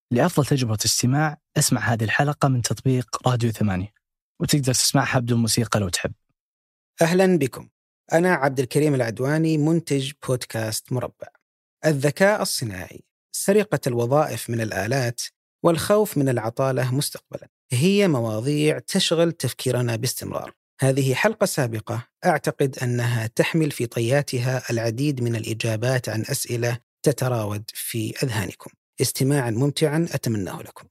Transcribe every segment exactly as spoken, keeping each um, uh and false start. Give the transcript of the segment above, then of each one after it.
لأفضل تجربة استماع اسمع هذه الحلقة من تطبيق راديو ثمانية، وتقدر تسمعها بدون موسيقى لو تحب. أهلا بكم، أنا عبد الكريم العدواني، منتج بودكاست مربع. الذكاء الصناعي، سرقة الوظائف من الآلات، والخوف من العطالة مستقبلا، هي مواضيع تشغل تفكيرنا باستمرار. هذه حلقة سابقة أعتقد أنها تحمل في طياتها العديد من الإجابات عن أسئلة تتراود في أذهانكم. استماعا ممتعا أتمناه لكم.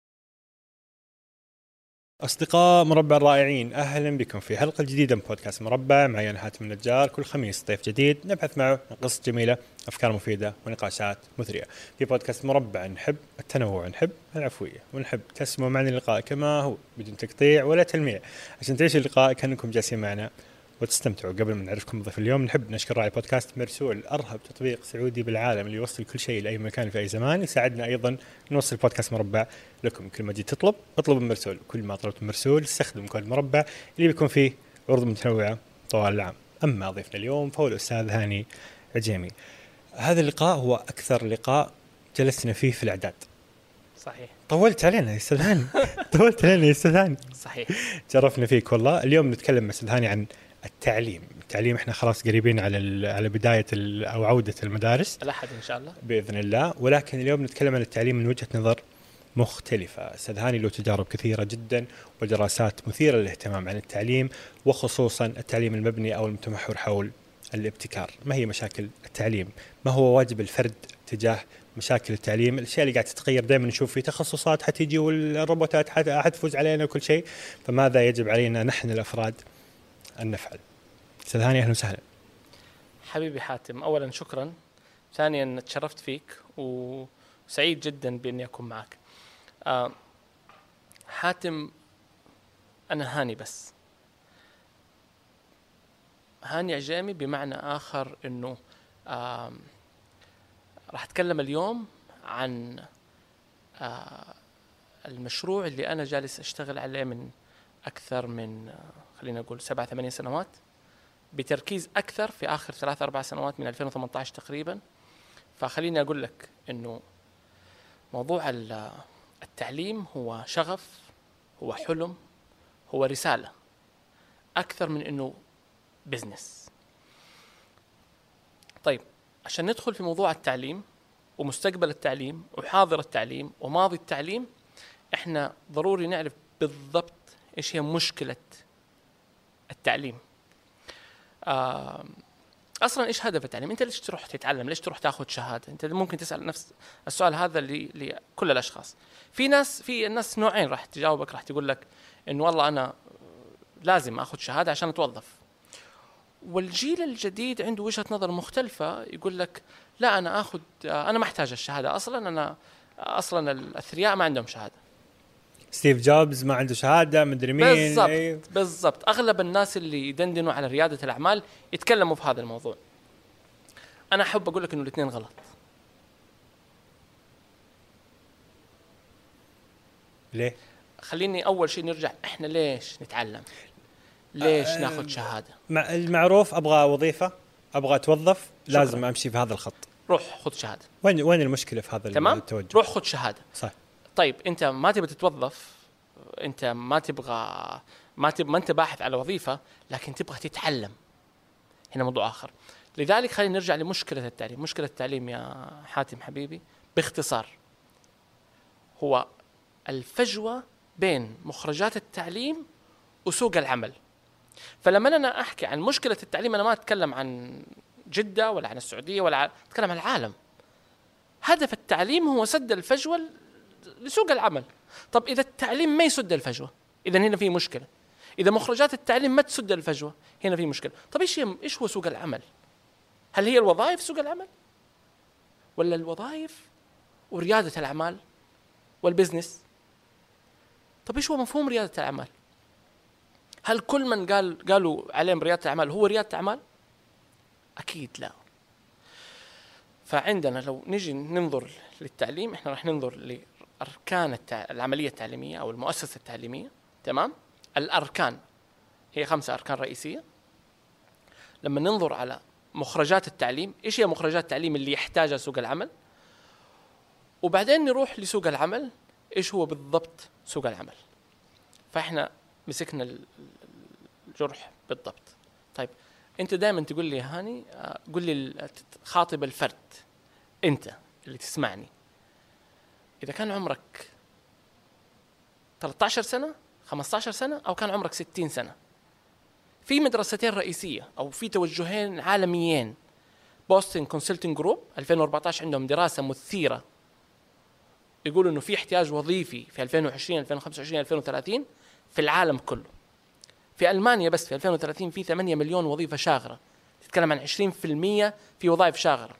أصدقاء مربع الرائعين، أهلا بكم في حلقة جديدة من بودكاست مربع. معي أنا حاتم النجار. كل خميس ضيف جديد نبحث معه عن قصص جميلة، أفكار مفيدة ونقاشات مثرية. في بودكاست مربع نحب التنوع، نحب العفوية، ونحب تسمعوا معنا اللقاء كما هو بدون تقطيع ولا تلميع، عشان تعيشوا اللقاء كأنكم جالسين معنا وتستمتعوا. قبل ما نعرفكم ضيف اليوم، نحب نشكر راعي بودكاست مرسول، أرهب تطبيق سعودي بالعالم اللي يوصل كل شيء لأي مكان في أي زمان. يساعدنا أيضا نوصل بودكاست مربع لكم. كل ما جيت تطلب اطلب من مرسول، كل ما طلبت من مرسول استخدم كود مربع اللي بيكون فيه عروض متنوعة طوال العام. أما ضيفنا اليوم فهو الأستاذ هاني عجيمي. هذا اللقاء هو أكثر لقاء جلسنا فيه في الإعداد. صحيح. طولت علينا يا أستاذ هاني. طولت علينا يا أستاذ هاني. صحيح. جرفنا فيك والله. اليوم نتكلم مع أستاذ هاني عن التعليم. التعليم احنا خلاص قريبين على على بداية أو عودة المدارس الأحد إن شاء الله بإذن الله، ولكن اليوم نتكلم عن التعليم من وجهة نظر مختلفة. أستاذ هاني له تجارب كثيرة جدا ودراسات مثيرة للاهتمام عن التعليم، وخصوصا التعليم المبني أو المتمحور حول الابتكار. ما هي مشاكل التعليم؟ ما هو واجب الفرد تجاه مشاكل التعليم؟ الأشياء اللي قاعد تتغير دائما، نشوف في تخصصات حتيجي والروبوتات حتفوز علينا وكل شيء، فماذا يجب علينا نحن الأفراد أن نفعل؟ أستاذ هاني أهلا وسهلا. حبيبي حاتم، أولا شكرا، ثانيا تشرفت فيك وسعيد جدا بإني أكون معك. آه حاتم، أنا هاني، بس هاني عجيمي بمعنى آخر، إنه آه راح أتكلم اليوم عن آه المشروع اللي أنا جالس أشتغل عليه من أكثر من آه خلينا نقول سبعة ثمانية سنوات، بتركيز أكثر في آخر ثلاث أربع سنوات من ألفين وثمانية عشر تقريبا. فخليني أقول لك إنه موضوع التعليم هو شغف، هو حلم، هو رسالة أكثر من إنه بزنس. طيب، عشان ندخل في موضوع التعليم ومستقبل التعليم وحاضر التعليم وماضي التعليم، إحنا ضروري نعرف بالضبط إيش هي مشكلة التعليم. آه أصلاً إيش هدف التعليم؟ أنت ليش تروح تتعلم؟ ليش تروح تأخذ شهادة؟ أنت ممكن تسأل نفس السؤال هذا لكل الأشخاص. في ناس في الناس نوعين راح تجاوبك، راح تقول لك إنه والله أنا لازم أخذ شهادة عشان أتوظف، والجيل الجديد عنده وجهة نظر مختلفة، يقول لك لا، أنا أخذ أنا ما أحتاج الشهادة أصلاً، أنا أصلاً الأثرياء ما عندهم شهادة. ستيف جوبز ما عنده شهادة، مدري مين. بالضبط أيه؟ بالضبط. أغلب الناس اللي يدندنوا على ريادة الأعمال يتكلموا في هذا الموضوع. أنا أحب أقول لك إنه الاثنين غلط. ليه؟ خليني أول شيء نرجع، إحنا ليش نتعلم؟ ليش أه ناخذ شهادة؟ المعروف أبغى وظيفة، أبغى أتوظف، شكرا. لازم أمشي في هذا الخط. روح خذ شهادة. وين وين المشكلة في هذا تمام؟ التوجه؟ روح خذ شهادة. صح. طيب أنت ما تبغى تتوظف، أنت ما تبغى ما تبغى ما أنت باحث على وظيفة، لكن تبغى تتعلم، هنا موضوع آخر. لذلك خلينا نرجع لمشكلة التعليم. مشكلة التعليم يا حاتم حبيبي باختصار هو الفجوة بين مخرجات التعليم وسوق العمل. فلما أنا أحكي عن مشكلة التعليم، أنا ما أتكلم عن جدة ولا عن السعودية، ولا أتكلم عن العالم. هدف التعليم هو سد الفجوة لسوق العمل. طب إذا التعليم ما يسد الفجوة، إذا هنا في مشكلة. إذا مخرجات التعليم ما تسد الفجوة، هنا في مشكلة. طب إيش إيش هو سوق العمل؟ هل هي الوظائف سوق العمل، ولا الوظائف وريادة الأعمال والبزنس؟ طب إيش هو مفهوم ريادة الأعمال؟ هل كل من قال قالوا عليهم ريادة الأعمال هو ريادة أعمال؟ أكيد لا. فعندنا لو نجي ننظر للتعليم، إحنا راح ننظر لأركان العملية التعليمية أو المؤسسة التعليمية. تمام؟ الأركان هي خمسة أركان رئيسية. لما ننظر على مخرجات التعليم، إيش هي مخرجات التعليم اللي يحتاجها سوق العمل؟ وبعدين نروح لسوق العمل. ايش هو بالضبط سوق العمل؟ فاحنا مسكنا الجرح بالضبط. طيب انت دائما تقول لي هاني، قل لي خاطب الفرد، انت اللي تسمعني، اذا كان عمرك ثلاثة عشر سنة خمسة عشر سنة او كان عمرك ستين سنة، في مدرستين رئيسية او في توجهين عالميين. بوستن كونسلتنج جروب ألفين وأربعة عشر عندهم دراسة مثيرة يقولوا انه في احتياج وظيفي في ألفين وعشرين ألفين وخمسة وعشرين ألفين وثلاثين في العالم كله. في ألمانيا بس في ألفين وثلاثين في ثمانية مليون وظيفة شاغرة، تتكلم عن عشرين بالمئة في وظائف شاغرة.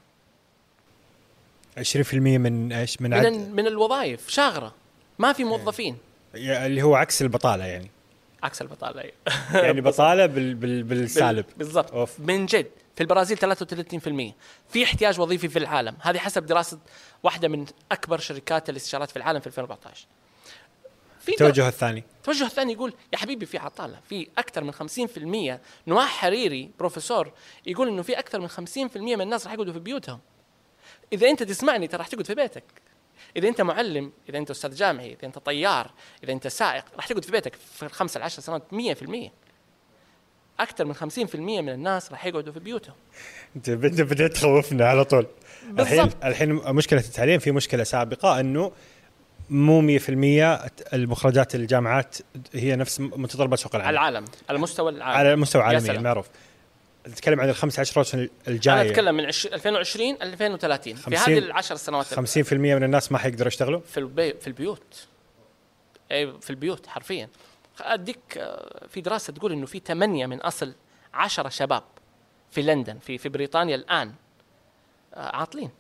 عشرين بالمئة من ايش؟ من من, عد... من الوظائف شاغرة، ما في موظفين. اللي هو عكس البطالة يعني. عكس البطالة يعني بطالة بال... بال... بالسالب. بالضبط. أوف. من جد في البرازيل ثلاثة وثلاثين بالمئة في احتياج وظيفي في العالم. هذه حسب دراسة واحدة من أكبر شركات الاستشارات في العالم في ألفين وأربعة عشر. في التوجه الثاني التوجه الثاني يقول يا حبيبي في عطالة، في أكثر من خمسين بالمئة. نواح حريري بروفيسور يقول إنه في أكثر من خمسين بالمئة من الناس راح يقعدوا في بيوتهم. إذا أنت تسمعني ترى راح تقعد في بيتك. إذا أنت معلم، إذا أنت أستاذ جامعي، إذا أنت طيار، إذا أنت سائق، راح تقعد في بيتك في الخمسة العشر سنوات. مية بالمئة أكثر من خمسين بالمئة من الناس راح يقعدوا في بيوتهم. أنت بدأت تخوفنا على طول. الحين الحين مشكلة التعليم في مشكلة سابقة إنه مو مية بالمئة المخرجات الجامعات هي نفس متطلبات سوق العمل. العالم على مستوى العالم. على المستوى العالمي المعروف. نتكلم عن الخمسة عشر سنة الجاية. أنا أتكلم من ألفين وعشرين ألفين وثلاثين في هذه العشر سنوات. خمسين بالمئة من الناس ما حيقدروا يشتغلوا في البي... في البيوت. أي في البيوت حرفيا. أديك في دراسة تقول إنه في ثمانية من أصل عشرة شباب في لندن في في بريطانيا الآن عاطلين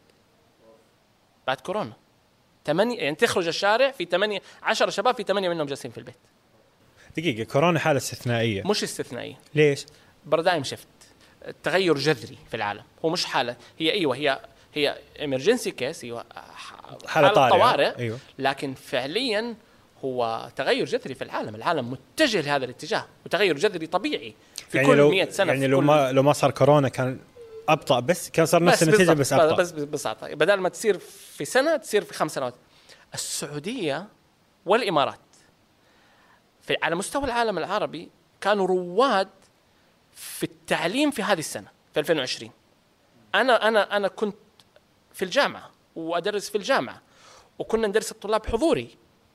بعد كورونا. ثمانية يعني تخرج الشارع في ثمانية عشرة شباب، في ثمانية منهم جالسين في البيت. دقيقة، كورونا حالة استثنائية. مش استثنائية. ليش؟ بارادايم شيفت، تغير جذري في العالم. هو مش حالة، هي أيوة هي هي emergency case، أيوة حالة, حالة طوارئ. أيوة. لكن فعليا هو تغير جذري في العالم. العالم متجه لهذا الاتجاه، وتغير جذري طبيعي في يعني كل مئة سنة. يعني لو ما لو ما صار كورونا كان أبطأ، بس كان صار نفس النتيجة بس أبطأ. بس ببساطة بدل ما تصير في سنة تصير في خمس سنوات. السعودية والإمارات في على مستوى العالم العربي كانوا رواد في التعليم في هذه السنة في ألفين وعشرين. أنا أنا أنا كنت في الجامعة وأدرس في الجامعة، وكنا ندرس الطلاب حضوري.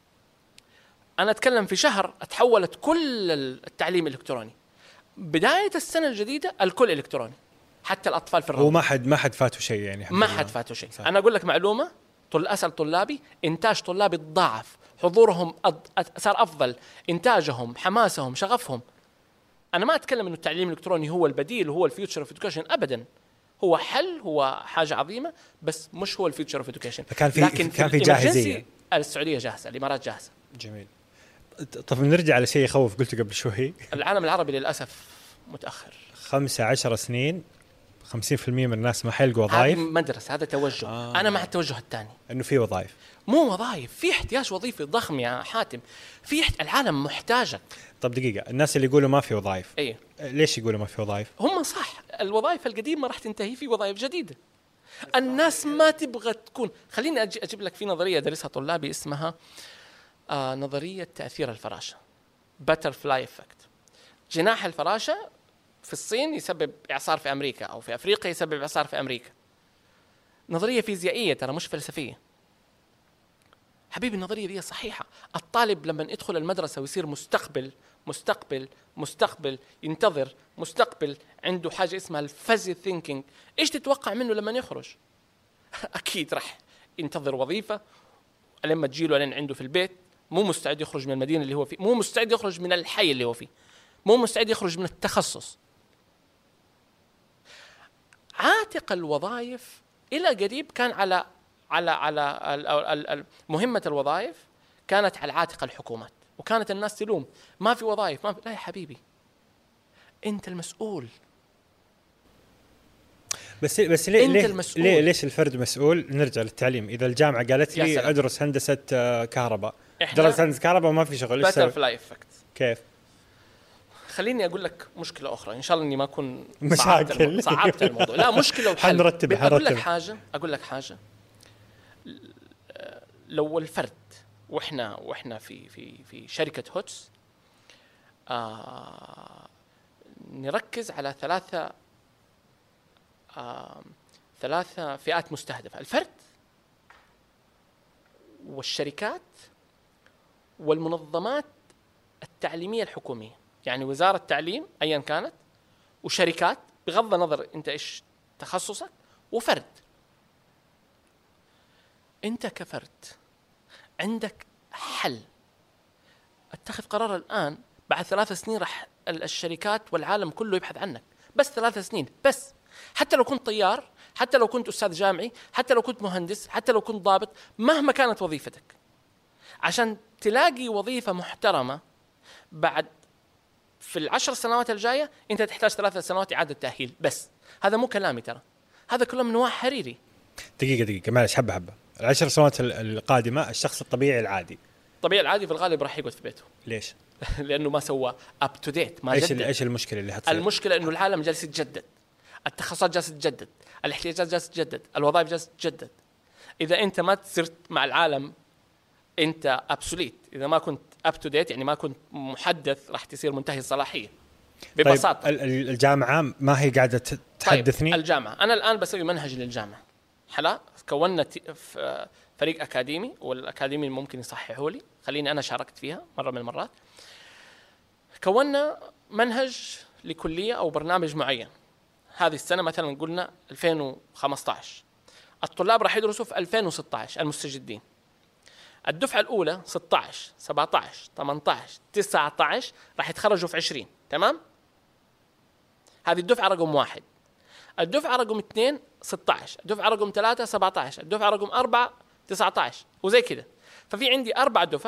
أنا أتكلم في شهر أتحولت كل التعليم الإلكتروني. بداية السنة الجديدة الكل إلكتروني، حتى الأطفال في الروضة. وما حد ما حد فاته شيء يعني. ما حد فاته شيء. أنا أقول لك معلومة، طل أسأل طلابي، إنتاج طلابي تضاعف، حضورهم صار أفضل، إنتاجهم، حماسهم، شغفهم. أنا ما أتكلم إنه التعليم الإلكتروني هو البديل وهو الفيوتشر أوف إدوكيشن، أبداً. هو حل، هو حاجة عظيمة، بس مش هو الفيوتشر أوف إدوكيشن. كان في لكن كان في جاهزية. السعودية جاهزة، الإمارات جاهزة. جميل. طب نرجع على شيء يخوف قلته قبل شوي. العالم العربي للأسف متأخر. خمسة عشر سنين خمسين بالمئة من الناس ما حيلقوا وظائف. هذه مدرسة، هذا توجه. آه. أنا مع التوجه الثاني إنه في وظائف. مو وظائف، في احتياج وظيفي ضخم يا حاتم. في احت... العالم محتاجك. طب دقيقة، الناس اللي يقولوا ما في وظائف، ايه ليش يقولوا ما في وظائف؟ هم صح، الوظائف القديمة راح تنتهي، في وظائف جديدة. الناس ما تبغى تكون. خليني أجي أجيب لك في نظرية درسها طلابي اسمها آه نظرية تأثير الفراشة، Butterfly Effect. جناح الفراشة في الصين يسبب إعصار في أمريكا، أو في أفريقيا يسبب إعصار في أمريكا. نظرية فيزيائية ترى، مش فلسفية حبيبي. النظرية دي صحيحة. الطالب لما يدخل المدرسة ويصير مستقبل مستقبل مستقبل ينتظر مستقبل، عنده حاجة اسمها الفازي ثينكينج. إيش تتوقع منه لما يخرج؟ أكيد رح ينتظر وظيفة لما تجيله لين عنده في البيت. مو مستعد يخرج من المدينة اللي هو فيه، مو مستعد يخرج من الحي اللي هو فيه، مو مستعد يخرج من التخصص. عاتق الوظائف إلى قريب كان على على على مهمة الوظائف كانت على عاتق الحكومات، وكانت الناس تلوم ما في وظائف ما في. لا يا حبيبي، أنت المسؤول. بس بس ليه ليه, ليه ليش الفرد مسؤول؟ نرجع للتعليم. إذا الجامعة قالت لي أدرس هندسة كهرباء، درس هندسة كهرباء وما في شغل، Butterfly Effect. كيف؟ خليني أقول لك مشكلة أخرى، إن شاء الله إني ما أكون مشاكل صعبت الموضوع. لا مشكلة وحل. حنرتب أقول لك حاجة أقول لك حاجة لو الفرد واحنا واحنا في في في شركه هوتس آه نركز على ثلاثه آه ثلاثه فئات مستهدفه: الفرد والشركات والمنظمات التعليميه الحكوميه، يعني وزاره التعليم ايا كانت، وشركات بغض النظر انت ايش تخصصك، وفرد. انت كفرد عندك حل، اتخذ قرار الان، بعد ثلاث سنين راح الشركات والعالم كله يبحث عنك، بس ثلاث سنين بس. حتى لو كنت طيار، حتى لو كنت استاذ جامعي، حتى لو كنت مهندس، حتى لو كنت ضابط، مهما كانت وظيفتك، عشان تلاقي وظيفة محترمة بعد في العشر سنوات الجاية انت تحتاج ثلاث سنوات اعادة تأهيل بس. هذا مو كلامي ترى، هذا كله من نواح حريري. دقيقة دقيقة معلش، حبة حبة. العشر سنوات القادمة الشخص الطبيعي العادي الطبيعي العادي في الغالب راح يقعد في بيته. ليش؟ لأنه ما سوى اب تو ديت، ما ايش جدد. ايش المشكلة اللي هتصير؟ المشكلة انه العالم جالس يتجدد، التخصصات جالسة تتجدد، الاحتياجات جالسة تتجدد، الوظائف جالسة تتجدد. إذا أنت ما صرت مع العالم أنت أبسوليت. إذا ما كنت أب تو ديت، يعني ما كنت محدث، راح تصير منتهي الصلاحية ببساطة. طيب الجامعة ما هي قاعدة تحدثني؟ طيب الجامعة، أنا الآن بسوي منهج للجامعة. حلا كونا فريق أكاديمي، والأكاديمي ممكن يصححوا لي، خليني أنا شاركت فيها مرة من المرات. كونا منهج لكلية أو برنامج معين. هذه السنة مثلا قلنا ألفين وخمسة عشر، الطلاب راح يدرسوا في ألفين وستة عشر المستجدين. الدفعة الأولى ستة عشر سبعة عشر ثمانية عشر تسعة عشر راح يتخرجوا في عشرين. تمام؟ هذه الدفعة رقم واحد. الدفعة رقم اثنين ستة عشر، الدفعة رقم ثلاثة سبعة عشر، الدفعة رقم أربعة تسعة عشر، وزي كده. ففي عندي أربع دفع،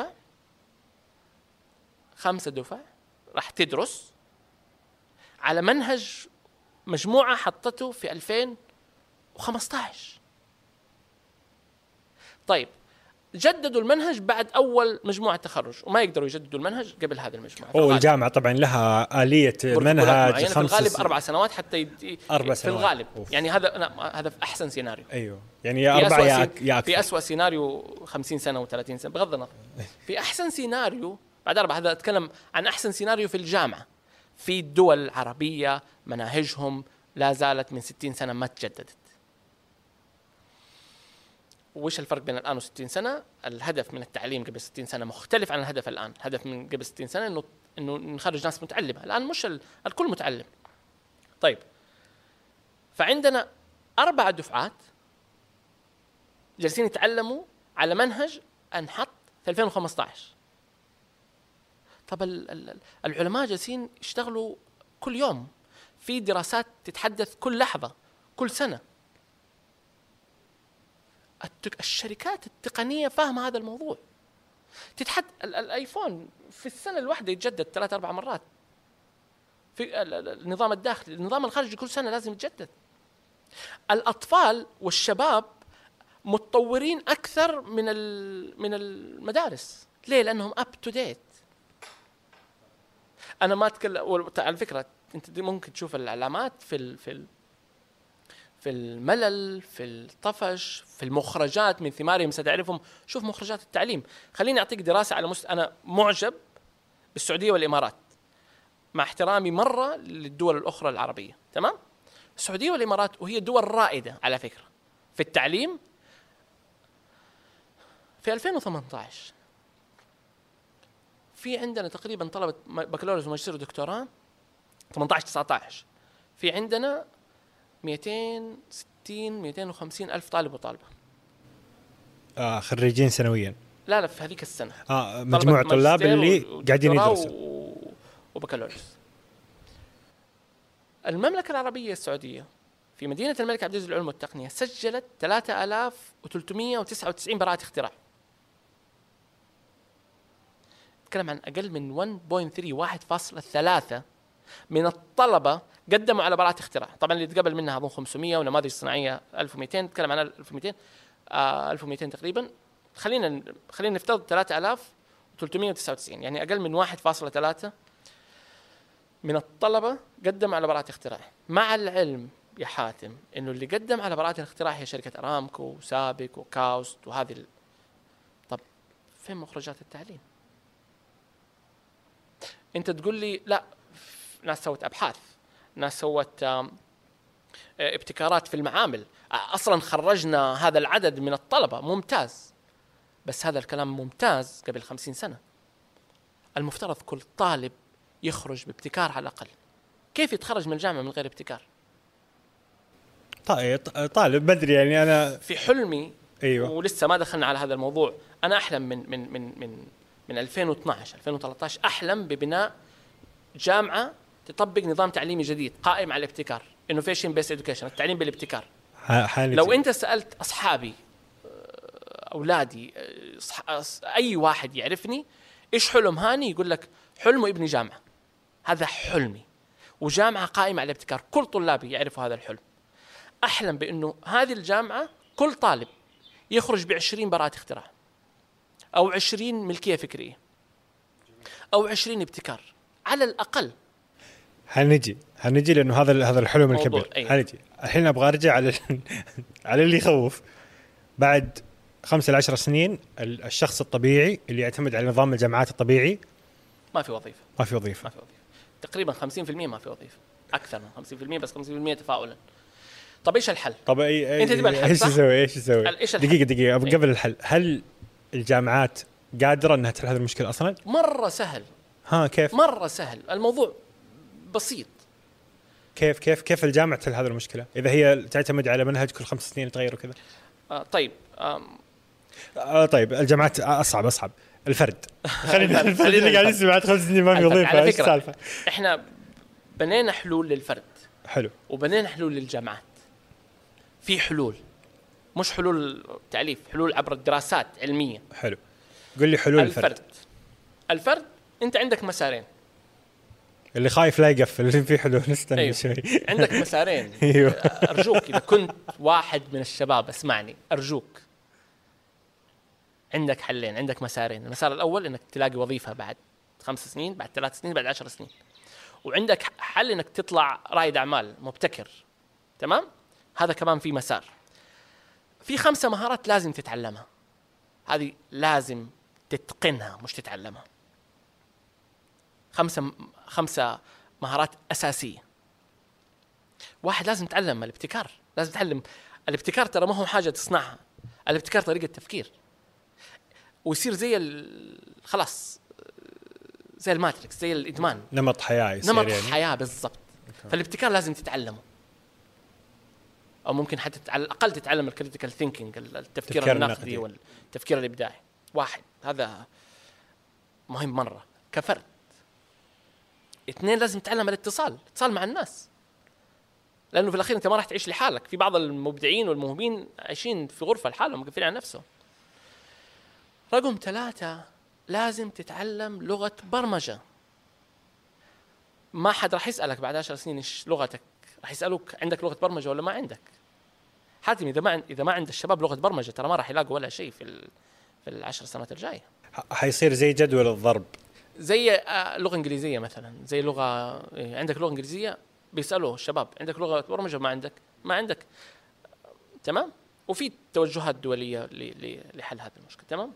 خمسة دفع راح تدرس على منهج مجموعة حطته في ألفين وخمسة عشر. طيب جددوا المنهج بعد أول مجموعة تخرج، وما يقدروا يجددوا المنهج قبل هذه المجموعة. أو الجامعة طبعا لها آلية منهج في الغالب أربع سنوات حتى يدي أربع في سنوات. الغالب. أوف. يعني هذا هذا في أحسن سيناريو. أيوه يعني يا أربعة يا أكثر. في أسوأ سيناريو خمسين سنة وثلاثين سنة بغض النظر. في أحسن سيناريو بعد أربعة. هذا أتكلم عن أحسن سيناريو في الجامعة. في الدول العربية مناهجهم لا زالت من ستين سنة ما تجددت. وش الفرق بين الآن وستين سنة؟ الهدف من التعليم قبل ستين سنة مختلف عن الهدف الآن. الهدف من قبل ستين سنة إنه إنه نخرج ناس متعلمة. الآن مش الكل متعلم. طيب فعندنا أربع دفعات جالسين يتعلموا على منهج انحط في ألفين وخمسة عشر. طب العلماء جالسين يشتغلوا كل يوم، في دراسات تتحدث كل لحظة كل سنة. الشركات التقنية فاهمة هذا الموضوع. تتحد الايفون في السنة الواحدة يتجدد ثلاث اربع مرات. في النظام الداخلي، النظام الخارجي كل سنة لازم يتجدد. الأطفال والشباب متطورين أكثر من من المدارس. ليه؟ لأنهم up to date. أنا ما أتكلم على فكرة، أنت دي ممكن تشوف العلامات في ال في ال في الملل، في الطفش، في المخرجات من ثمارهم ستعرفهم. شوف مخرجات التعليم. خليني أعطيك دراسة على مست... أنا معجب بالسعودية والإمارات، مع احترامي مرة للدول الأخرى العربية. تمام؟ السعودية والإمارات وهي دول رائدة على فكرة في التعليم. في ألفين وثمانية عشر في عندنا تقريبا طلبة بكالوريوس وماجستير ودكتوراه ثمانية عشر تسعة عشر. في عندنا مئتين وستين مئتين وخمسين ألف طالب وطالبة. آه خريجين سنويا؟ لا لا في هذيك السنة. آه مجموع طلاب اللي قاعدين يدرسوا و... وبكالوريوس. المملكة العربية السعودية في مدينة الملك عبد العزيز للعلوم والتقنية سجلت ثلاثة آلاف وثلاثمئة وتسعة وتسعين براءة اختراع. نتكلم عن أقل من واحد فاصلة ثلاثة من الطلبة قدموا على براءة اختراع. طبعا اللي تقبل منها أظن خمسمئة ونماذج صناعية ألف ومئتين. نتكلم عن ألف ومئتين آه ألف ومئتين تقريبا. خلينا خلينا نفترض ثلاثة آلاف وثلاثمئة وتسعة وتسعين، يعني أقل من واحد فاصلة ثلاثة من الطلبة قدم على براءة اختراع. مع العلم يا حاتم إنه اللي قدم على براءة الاختراع هي شركة أرامكو وسابك وكاوست وهذه فين مخرجات التعليم؟ انت تقول لي لا، ناس سوت ابحاث، ناس سوت ابتكارات في المعامل، اصلا خرجنا هذا العدد من الطلبة، ممتاز. بس هذا الكلام ممتاز قبل خمسين سنة. المفترض كل طالب يخرج بابتكار على الأقل. كيف يتخرج من الجامعة من غير ابتكار؟ طيب طالب بدري يعني أنا في حلمي، أيوة. ولسه ما دخلنا على هذا الموضوع، أنا أحلم من من من من من ألفين واثناشر ألفين وثلاثة عشر أحلم ببناء جامعة تطبق نظام تعليمي جديد قائم على الابتكار، innovation based education، التعليم بالابتكار. لو أنت سألت أصحابي، أولادي، أي واحد يعرفني، إيش حلم هاني؟ يقول لك حلمه ابني جامعة. هذا حلمي، وجامعة قائمة على الابتكار، كل طلابي يعرفوا هذا الحلم. أحلم بأنه هذه الجامعة كل طالب يخرج بعشرين براءة اختراع، أو عشرين ملكية فكرية، أو عشرين ابتكار على الأقل. هنجي هنجي لأنه هذا هذا الحلم الكبير. أيوة. هنجي الحين أبغى أرجع على على اللي يخوف. بعد خمسة لعشر سنين الشخص الطبيعي اللي يعتمد على نظام الجامعات الطبيعي ما في وظيفة ما في وظيفة ما في وظيفة تقريبا خمسين بالمئة ما في وظيفة، أكثر من خمسين بالمئة، بس خمسين بالمئة تفاؤلا. طب إيش الحل؟ طب أي أي أنت تبغى الحل إيش يسوي إيش يسوي دقيقة دقيقة إيه؟ قبل الحل، هل الجامعات قادرة أنها تحل هذه المشكلة أصلا؟ مرة سهل. ها كيف؟ مرة سهل، الموضوع بسيط. كيف كيف كيف الجامعة تحل هذه المشكلة إذا هي تعتمد على منهج كل خمس سنين يتغير وكذا؟ آه طيب آه طيب الجامعات أصعب أصعب الفرد خلينا الفرد اللي قاعد يسمع بعد خمس سنين ما في وظيفة. إيش السالفة؟ إحنا بنينا حلول للفرد، حلو، وبنينا حلول للجامعات. في حلول، مش حلول تأليف، حلول عبر الدراسات علمية. حلو، قل لي حلول الفرد. الفرد. الفرد أنت عندك مسارين. اللي خايف لا يقفل، اللي في حلول نستنى أيوه. شوي. عندك مسارين. أيوه. أرجوك إذا كنت واحد من الشباب اسمعني، أرجوك عندك حلين، عندك مسارين. المسار الأول إنك تلاقي وظيفة بعد خمس سنين، بعد ثلاث سنين، بعد عشر سنين. وعندك حل إنك تطلع رائد أعمال مبتكر. تمام؟ هذا كمان في مسار. في خمسة مهارات لازم تتعلمها، هذه لازم تتقنها مش تتعلمها. خمسة خمسة مهارات أساسية. واحد، لازم تتعلم الابتكار. لازم تتعلم الابتكار، ترى ما هو حاجة تصنعها، الابتكار طريقة تفكير، ويصير زي خلاص زي الماتريكس، زي الإدمان، نمط حياة يصير، نمط يعني. حياة بالضبط. فالابتكار لازم تتعلمه، أو ممكن حتى على الأقل تتعلم الكريتيكال ثينكينج، التفكير النقدي والتفكير الإبداعي. واحد، هذا مهم مرة كفرد. اثنين، لازم تتعلم الاتصال، اتصال مع الناس، لأنه في الأخير أنت ما راح تعيش لحالك. في بعض المبدعين والموهوبين عايشين في غرفة لحالهم مقفلين على نفسهم. رقم ثلاثة، لازم تتعلم لغة برمجة. ما حد راح يسألك بعد عشر سنين إيش لغتك، راح يسألوك عندك لغة برمجة ولا ما عندك. حاتم إذا ما إذا ما عند الشباب لغة برمجة، ترى ما راح يلاقوا ولا شيء في في العشر سنوات الجاية. حيصير زي جدول الضرب، زي لغة إنجليزية مثلا، زي لغة عندك لغة إنجليزية بيسألوا الشباب عندك لغة برمجة؟ ما عندك ما عندك تمام. وفي توجهات دولية لحل هذه المشكلة. تمام.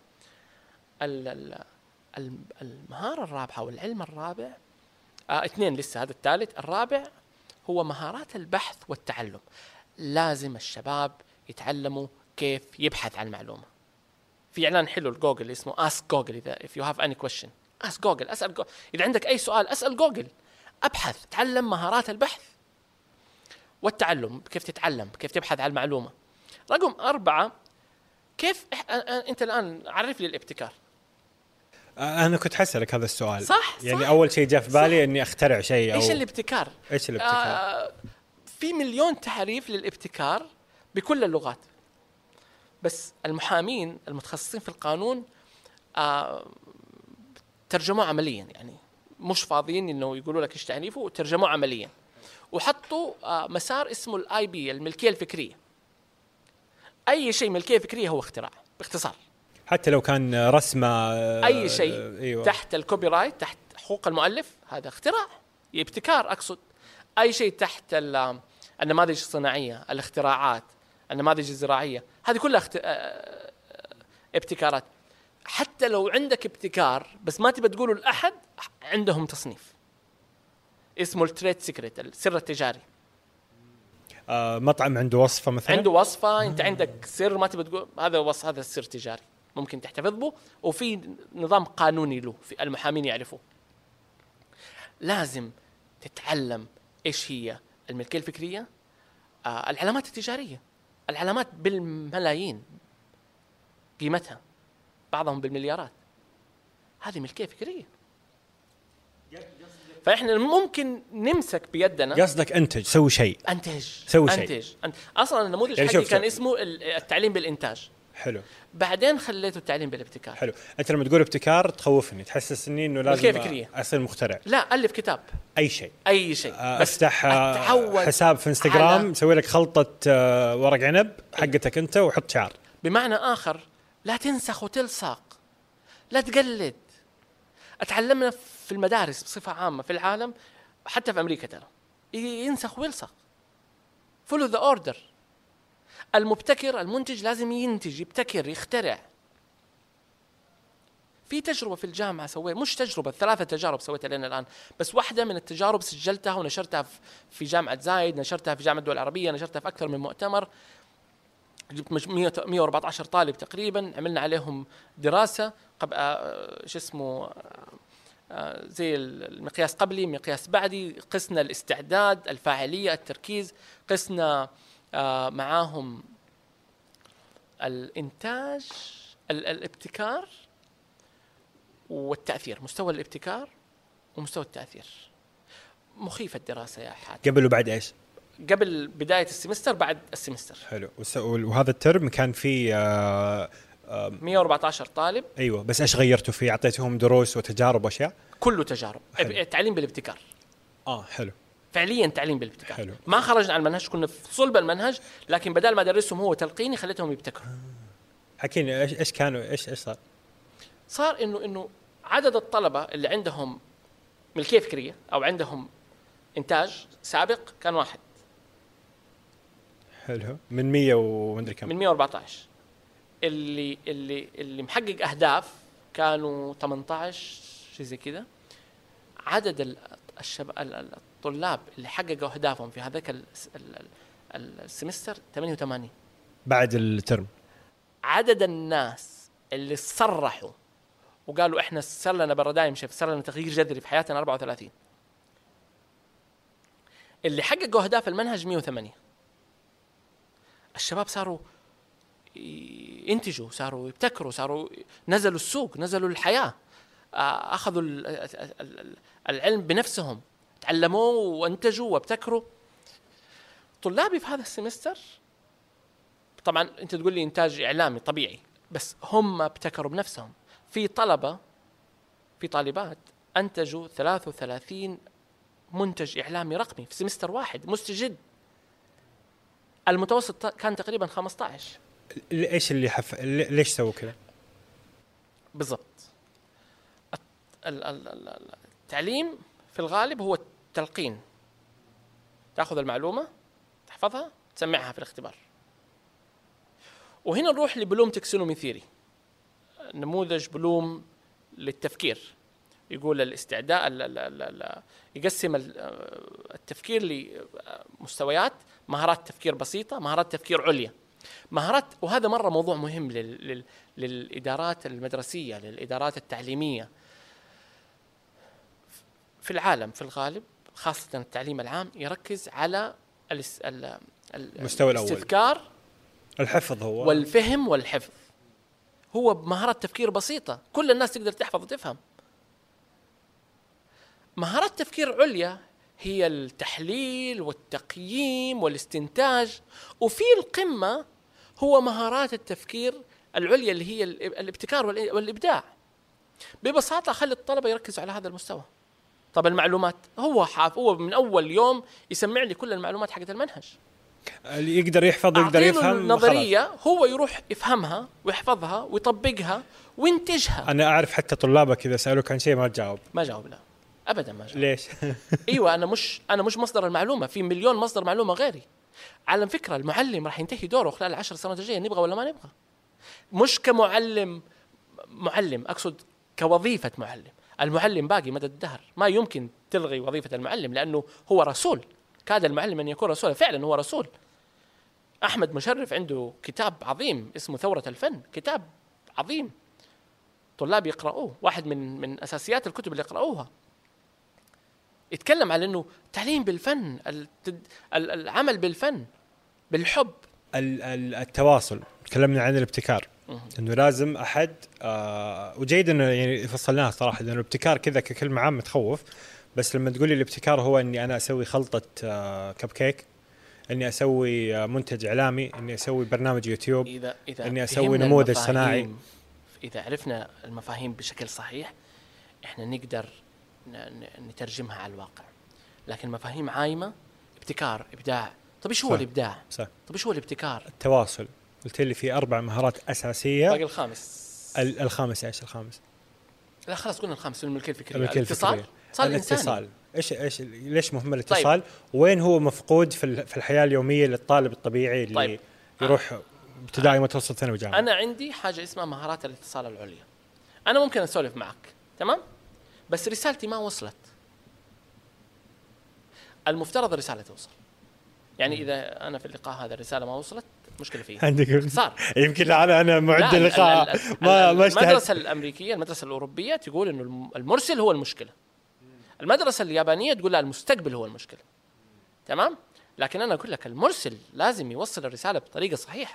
المهارة الرابعة والعلم الرابع، آه اثنين لسه، هذا الثالث. الرابع هو مهارات البحث والتعلم. لازم الشباب يتعلموا كيف يبحث عن معلومة. في إعلان حلو لجوجل اسمه Ask Google. إذا if you have any question Ask Google. أسأل جوجل. إذا عندك أي سؤال أسأل جوجل. أبحث، تعلم مهارات البحث والتعلم، كيف تتعلم، كيف تبحث عن المعلومة. رقم أربعة، كيف أنت الآن عرف لي الابتكار. أنا كنت حسألك هذا السؤال. صح. يعني صح. أول شيء جاء في بالي صح. إني أخترع شيء. أو إيش الابتكار؟ إيش الابتكار؟ آه في مليون تعريف للابتكار بكل اللغات، بس المحامين المتخصصين في القانون آه ترجموه عمليا، يعني مش فاضيين إنه يقولوا لك إيش تعريفه، وترجموه عمليا وحطوا آه مسار اسمه الآي بي، الملكية الفكرية. أي شيء ملكية فكرية هو اختراع باختصار. حتى لو كان رسمة، أي شيء أيوة. تحت الكوبي رايت، تحت حقوق المؤلف، هذا اختراع، ابتكار أقصد. أي شيء تحت النماذج الصناعية، الاختراعات، النماذج الزراعية، هذه كلها اخت... ابتكارات. حتى لو عندك ابتكار بس ما تبى تقوله لأحد، عندهم تصنيف اسمه التريد سيكريت، السر التجاري. آه مطعم عنده وصفة مثلا، عنده وصفة، انت عندك سر ما تبى تقول هذا وصف، هذا السر تجاري ممكن تحتفظ به، وفي نظام قانوني له، في المحامين يعرفوه. لازم تتعلم ايش هي الملكية الفكرية، آه العلامات التجارية، العلامات بالملايين قيمتها، بعضهم بالمليارات، هذه ملكية فكرية. فإحنا ممكن نمسك بيدنا. قصدك أنتج، سوي شيء، أنتج سوي شيء. أنتج أنت. أصلاً النموذج يعني حقي كان اسمه التعليم بالإنتاج. حلو. بعدين خليته التعليم بالابتكار. حلو. أنت لما تقول ابتكار تخوفني، تحسسني إنه لازم أصير مخترع. لا، ألف كتاب، أي شيء، أي شيء. أفتح حساب في انستغرام، سوي لك خلطة ورق عنب حقتك أنت وحط شعر. بمعنى آخر، لا تنسخ وتلصق، لا تقلد. أتعلمنا في المدارس بصفة عامة في العالم، حتى في أمريكا ترى ينسخ ويلصق. follow the order. المبتكر المنتج لازم ينتج، يبتكر، يخترع. في تجربة في الجامعة سويت، مش تجربة، ثلاثة تجارب سويتها لنا الآن، بس واحدة من التجارب سجلتها ونشرتها في جامعة زايد، نشرتها في جامعة الدول العربية، نشرتها في أكثر من مؤتمر. جبت مئة وأربعة عشر طالب تقريبا، عملنا عليهم دراسة قبل آه شو اسمه آه زي المقياس قبلي، مقياس بعدي، قسنا الاستعداد، الفاعلية، التركيز، قسنا آه معاهم الإنتاج، الابتكار والتأثير، مستوى الابتكار ومستوى التأثير. مخيفة الدراسة يا حاتم. قبل وبعد إيش؟ قبل بداية السمستر، بعد السمستر. حلو. وهذا الترم كان فيه آه آه مئة وأربعة عشر طالب. أيوة، بس إيش غيرتوا فيه؟ أعطيتهم دروس وتجارب وأشياء؟ كله تجارب. حلو. تعليم بالابتكار. آه حلو. فعليا تعليم بالابتكار. حلو. ما خرجنا عن المنهج، كنا في صلب المنهج، لكن بدل ما درسهم هو تلقيني خليتهم يبتكروا. حكيني إيش إيش كانوا إيش إيش صار؟ صار إنه إنه عدد الطلبة اللي عندهم ملكية فكرية أو عندهم إنتاج سابق كان واحد. حلو. من مية ومدري كم. من مئة وأربعة عشر. اللي اللي اللي محقق أهداف كانوا ثمانية عشر، شيء زي كذا. عدد الشباب الطلاب اللي حققوا أهدافهم في هذاك السمستر ثمانية وثمانين بعد الترم. عدد الناس اللي صرحوا وقالوا إحنا صار لنا بارادايم شيفت، صار لنا تغيير جذري في حياتنا أربعة وثلاثين. اللي حققوا أهداف المنهج مئة وثمانية. الشباب صاروا ينتجوا، صاروا يبتكروا، صاروا نزلوا السوق، نزلوا الحياة، أخذوا العلم بنفسهم، تعلموا وانتجوا وابتكروا. طلابي في هذا السمستر طبعا أنت تقول لي إنتاج إعلامي طبيعي، بس هم ابتكروا بنفسهم. في طلبة، في طالبات أنتجوا ثلاثة وثلاثين منتج إعلامي رقمي في سمستر واحد مستجد. المتوسط كان تقريبا خمسة عشر. إيش اللي حف... ليش سووا كذا؟ بالضبط. التعليم في الغالب هو التلقين، تأخذ المعلومة، تحفظها، تسمعها في الاختبار. وهنا نروح لبلوم تكسونومي ثيري، نموذج بلوم للتفكير. يقول الاستعداد، يقسم التفكير لمستويات: مهارات تفكير بسيطة، مهارات تفكير عليا، مهارات. وهذا مرة موضوع مهم لل... للإدارات المدرسية، للإدارات التعليمية في العالم. في الغالب خاصة التعليم العام يركز على الاس... ال... المستوى الأول، الاستذكار، الحفظ هو والفهم والحفظ. هو بمهارات تفكير بسيطة كل الناس تقدر تحفظ وتفهم. مهارات تفكير عليا هي التحليل والتقييم والاستنتاج. وفي القمة هو مهارات التفكير العليا اللي هي الابتكار والإبداع. ببساطة خلي الطلبة يركزوا على هذا المستوى. طب المعلومات، هو حاف هو من أول يوم يسمع لي كل المعلومات حقت المنهج، اللي يقدر يحفظ ويقدر يفهم. النظرية هو يروح يفهمها ويحفظها ويطبقها وينتجها. أنا أعرف حتى طلابك إذا سألوك عن شيء ما تجاوب. ما جاوب، لا أبدا ما جاوب. ليش؟ أيوة، أنا مش أنا مش مصدر المعلومة، في مليون مصدر معلومة غيري. على فكرة المعلم راح ينتهي دوره خلال العشر سنوات الجاية، نبغى ولا ما نبغى. مش كمعلم معلم، أقصد كوظيفة معلم. المعلم باقي مدى الدهر، ما يمكن تلغي وظيفة المعلم لأنه هو رسول. كاد المعلم أن يكون رسولا، فعلا هو رسول. أحمد مشرف عنده كتاب عظيم اسمه ثورة الفن، كتاب عظيم طلاب يقرأوه، واحد من من أساسيات الكتب اللي يقرأوها. يتكلم على أنه تعليم بالفن، العمل بالفن بالحب، التواصل. تكلمنا عن الابتكار، انه لازم احد آه وجيد انه يعني فصلناها صراحه، لانه الابتكار كذا ككلمه عامه تخوف، بس لما تقولي الابتكار هو اني انا اسوي خلطه آه كب كيك، اني اسوي آه منتج اعلامي، اني اسوي برنامج يوتيوب، إذا إذا اني اسوي نموذج صناعي. اذا عرفنا المفاهيم بشكل صحيح احنا نقدر نترجمها على الواقع. لكن مفاهيم عايمه، ابتكار، ابداع. طب ايش هو الابداع؟ صح. طب ايش هو الابتكار؟ التواصل. قلت لي في اربع مهارات اساسيه. باقي الخامس. الخامس ايش الخامس؟ لا خلاص قلنا الخامس، الملكيه الفكريه. الاتصال. الاتصال. ايش ايش ليش مهم الاتصال؟ طيب. وين هو مفقود في في الحياه اليوميه للطالب الطبيعي اللي طيب. يروح ابتدائي متوسط ثانوي جامعه؟ انا عندي حاجه اسمها مهارات الاتصال العليا. انا ممكن اسولف معك تمام، بس رسالتي ما وصلت. المفترض الرساله توصل. يعني اذا انا في اللقاء هذا الرساله ما وصلت، مشكله فيه. عندك صار يمكن انا انا معد اللقاء ما ما المدرسه الامريكيه، المدرسه الاوروبيه تقول انه المرسل هو المشكله. المدرسه اليابانيه تقول لا، المستقبل هو المشكله. تمام. لكن انا اقول لك المرسل لازم يوصل الرساله بطريقه صحيحه.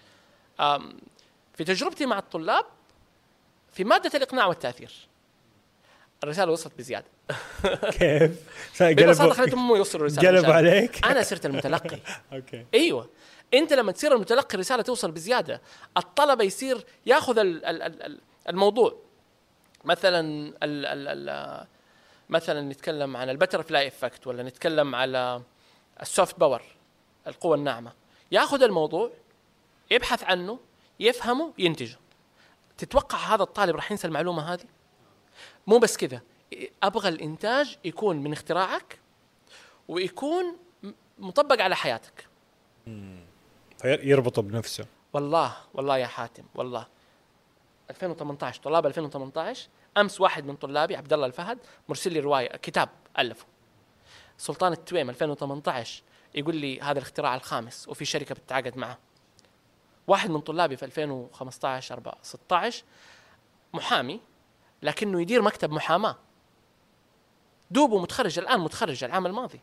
في تجربتي مع الطلاب في ماده الاقناع والتاثير، الرساله وصلت بزياده. كيف؟ ببساطه خليتهم هم يوصلوا الرساله. قلب عليك. انا صرت المتلقي. اوكي. ايوه، انت لما تصير المتلقي الرساله توصل بزياده، الطلبه يصير ياخذ الموضوع. مثلا ال ال ال مثلا نتكلم عن البترفلاي افكت، ولا نتكلم على السوفت باور، القوه الناعمه. ياخذ الموضوع، يبحث عنه، يفهمه، ينتجه. تتوقع هذا الطالب راح ينسى المعلومه هذه؟ مو بس كذا، ابغى الانتاج يكون من اختراعك ويكون مطبق على حياتك. امم يربطه بنفسه. والله والله يا حاتم، والله ألفين وثمانية عشر، طلاب ألفين وثمانية عشر، امس واحد من طلابي عبد الله الفهد مرسل لي روايه، كتاب الفه. سلطان التويم ألفين وثمانية عشر يقول لي هذا الاختراع الخامس وفي شركه بتتعاقد معه. واحد من طلابي في ألفين وخمسة عشر أربعة ستة عشر محامي، لكنه يدير مكتب محاماه، دوبه متخرج الان، متخرج العام الماضي،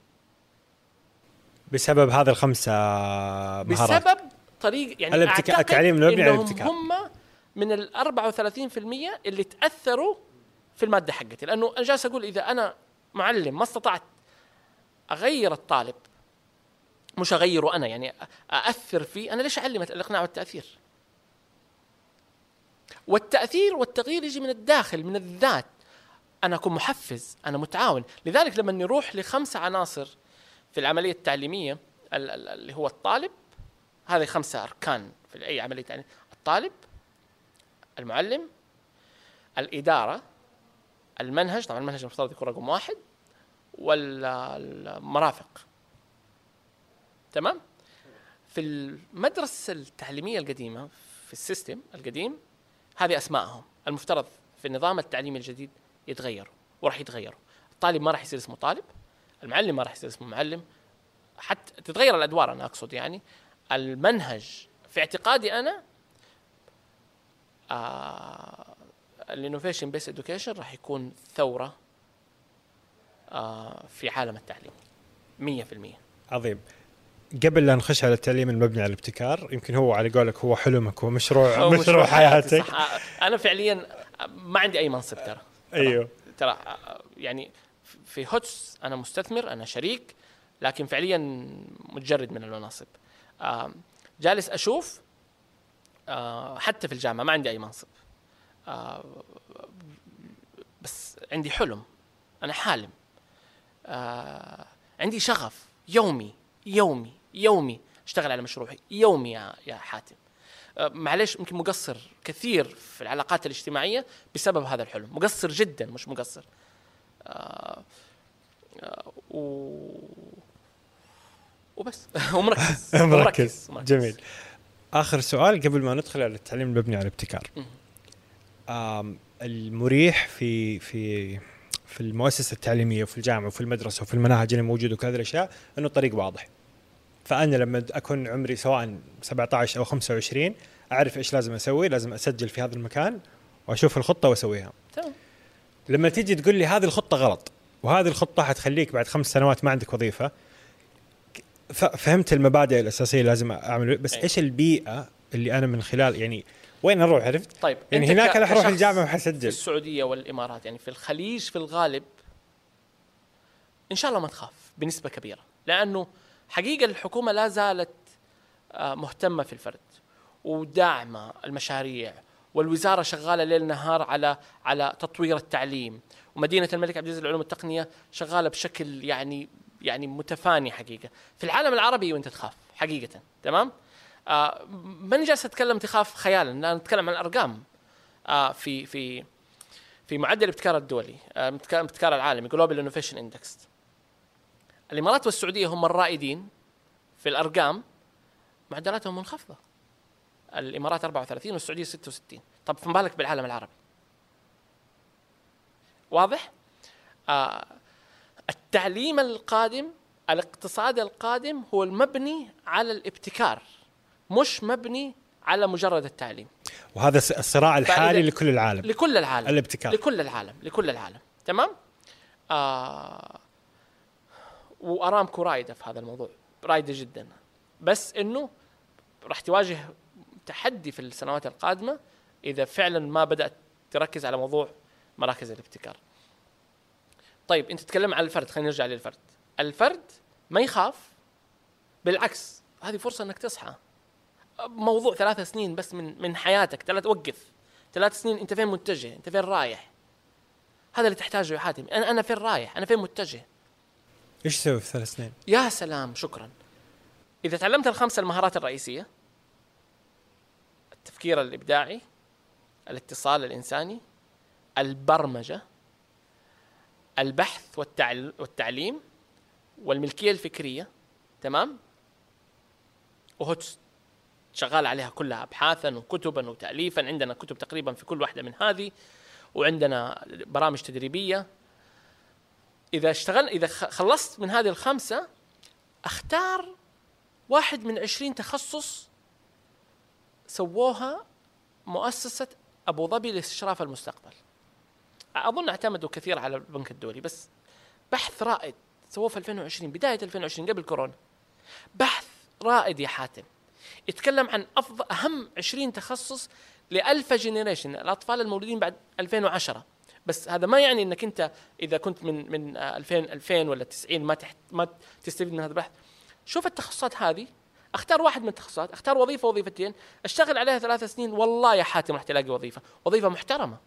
بسبب هذا الخمسه مهارات. بسبب طريق يعني الابتكار، التعليم المبني على الابتكار. هم من ال أربعة وثلاثين بالمئة اللي تاثروا في الماده حقتي. لانه انا جالس اقول اذا انا معلم ما استطعت اغير الطالب، مش اغيره انا، يعني ااثر فيه، انا ليش اعلم الاقناع والتاثير؟ والتاثير والتغيير يجي من الداخل، من الذات. انا اكون محفز، انا متعاون. لذلك لما نروح لخمسه عناصر في العمليه التعليميه اللي هو الطالب، هذه خمسه اركان في اي عمليه تعليميه: الطالب، المعلم، الاداره، المنهج، طبعا المنهج المفترض يكون رقم واحد، والمرافق. تمام. في المدرسه التعليميه القديمه، في السيستم القديم، هذه اسمائهم. المفترض في النظام التعليمي الجديد يتغيروا، وراح يتغيروا. الطالب ما راح يصير اسمه طالب، المعلم ما راح يصير اسمه معلم، حتى تتغير الادوار. انا اقصد يعني المنهج في اعتقادي انا آه الانوفيشن بيس اديوكيشن راح يكون ثوره آه في عالم التعليم مية بالمية. عظيم. قبل لا نخش على التعليم المبني على الابتكار، يمكن هو على قولك هو حلمك، هو مشروع هو مشروع حياتك. انا فعليا ما عندي اي منصب ترى. ايوه ترى يعني في هوتس انا مستثمر، انا شريك، لكن فعليا متجرد من المناصب. جالس اشوف حتى في الجامعه ما عندي اي منصب، بس عندي حلم، انا حالم، عندي شغف يومي يومي يومي اشتغل على مشروعي يومي يا يا حاتم. معليش يمكن مقصر كثير في العلاقات الاجتماعيه بسبب هذا الحلم، مقصر جدا، مش مقصر. آه آه و... وبس ومركز. مركز. جميل. اخر سؤال قبل ما ندخل على التعليم المبني على الابتكار. المريح في في في المؤسسة التعليمية وفي الجامعة وفي المدرسة وفي المناهج اللي موجودة وكذا الأشياء إنه الطريق واضح. فأنا لما أكون عمري سواء سبعة عشر أو خمسة وعشرين أعرف إيش لازم أسوي، لازم أسجل في هذا المكان وأشوف الخطة وأسويها. تمام. لما تيجي تقول لي هذه الخطة غلط وهذه الخطة حتخليك بعد خمس سنوات ما عندك وظيفة، فهمت المبادئ الأساسية لازم أعمل، بس أي. إيش البيئة اللي أنا من خلال يعني وين أروح؟ عرفت؟ طيب يعني هناك أنا أروح الجامعة في وحسجل. السعودية والإمارات يعني في الخليج في الغالب إن شاء الله ما تخاف بنسبة كبيرة، لأنه حقيقة الحكومة لا زالت مهتمة في الفرد وداعمة المشاريع، والوزارة شغالة ليل نهار على على تطوير التعليم، ومدينة الملك عبد العزيز للعلوم التقنية شغالة بشكل يعني يعني متفاني حقيقة. في العالم العربي وانت تخاف حقيقة. تمام. آه ماني جالس أتكلم تخاف خيالا، أنا نتكلم عن الأرقام. آه في في في معدل الابتكار الدولي، آه الابتكار العالمي Global Innovation Index، الإمارات والسعودية هم الرائدين في الأرقام، معدلاتهم منخفضة. الإمارات أربعة وثلاثين والسعودية ستة وستين. طب فما بالك بالعالم العربي؟ واضح؟ آه التعليم القادم، الاقتصاد القادم هو المبني على الابتكار، مش مبني على مجرد التعليم. وهذا الصراع الحالي لكل العالم، لكل العالم الابتكار لكل العالم لكل العالم. تمام. آه وأرامكو رايدة في هذا الموضوع، رايدة جدا، بس إنه راح تواجه تحدي في السنوات القادمة إذا فعلا ما بدأت تركز على موضوع مراكز الابتكار. طيب أنت تتكلم عن الفرد، خلينا نرجع للفرد. الفرد ما يخاف، بالعكس هذه فرصة أنك تصحى. موضوع ثلاثة سنين بس من من حياتك، ثلاث وقف ثلاث سنين أنت فين متجه، أنت فين رايح، هذا اللي تحتاجه يا حاتم. أنا أنا فين رايح، أنا فين متجه. إيش تسوي في ثلاث سنين؟ يا سلام، شكرا. إذا تعلمت الخمسة المهارات الرئيسية: التفكير الإبداعي، الاتصال الإنساني، البرمجة، البحث والتعليم، والملكية الفكرية. تمام. وهو شغال عليها كلها أبحاثا وكتبا وتأليفا، عندنا كتب تقريبا في كل واحدة من هذه، وعندنا برامج تدريبية. إذا اشتغل إذا خلصت من هذه الخمسة، اختار واحد من عشرين تخصص سووها مؤسسة أبو ظبي لاستشراف المستقبل. أظن اعتمدوا كثير على البنك الدولي، بس بحث رائد سووه في ألفين وعشرين، بداية ألفين وعشرين قبل كورونا. بحث رائد يا حاتم، يتكلم عن أفضل أهم عشرين تخصص لألفا جينيريشن، الأطفال المولودين بعد ألفين وعشرة. بس هذا ما يعني انك انت اذا كنت من من ألفين ألفين ولا تسعين ما تحت ما تستفيد من هذا البحث. شوف التخصصات هذه، اختار واحد من التخصصات، اختار وظيفه وظيفتين، اشتغل عليها ثلاث سنين، والله يا حاتم راح تلاقي وظيفه وظيفه محترمه.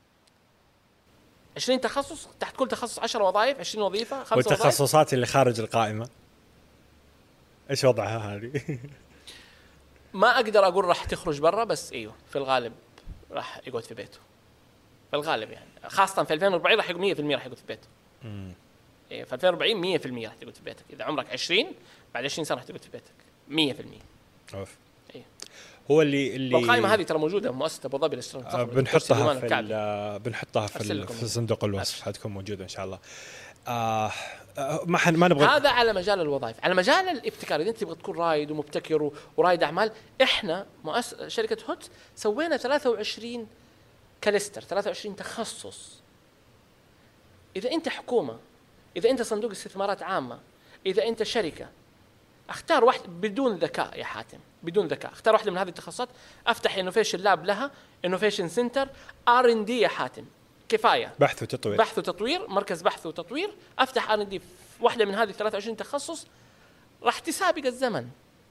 عشرين تخصص، تحت كل تخصص عشر وظائف، عشرين وظيفه، خمسة وظائف. والتخصصات اللي خارج القائمه ايش وضعها هذه؟ ما اقدر اقول راح تخرج برا، بس ايوه في الغالب راح يقعد في بيته في الغالب، يعني خاصة في ألفين وأربعين راح يقول مية بالمية راح يقعد في بيته. امم إيه في ألفين وأربعين مية بالمية راح تقعد في بيتك. إذا عمرك عشرين بعد عشرين سنة راح تقعد في بيتك مية بالمية. أوف. إيه. هو اللي اللي والقائمة هذه ترى موجودة مؤسسة أبو ظبي للاستثمار. آه بنحطها في بنحطها في, في صندوق الوصف، حتكون موجودة إن شاء الله. آه ما حن ما نبغى. هذا على مجال الوظائف. على مجال الابتكار، إذا أنت تبغى تكون رائد ومبتكر ورائد أعمال، إحنا مؤسسة شركة هوت سوينا ثلاثة وعشرين كاليستر، ثلاثة وعشرين تخصص. إذا أنت حكومة، إذا أنت صندوق استثمارات عامة، إذا أنت شركة، اختار واحد بدون ذكاء يا حاتم، بدون ذكاء، اختار واحدة من هذه التخصصات، افتح انوفيشن لاب لها، انوفيشن سنتر، ار ان دي يا حاتم، كفاية بحث وتطوير، بحث وتطوير، مركز بحث وتطوير، افتح ار ان دي في واحدة من هذه ثلاثة وعشرين تخصص، راح تسابق الزمن.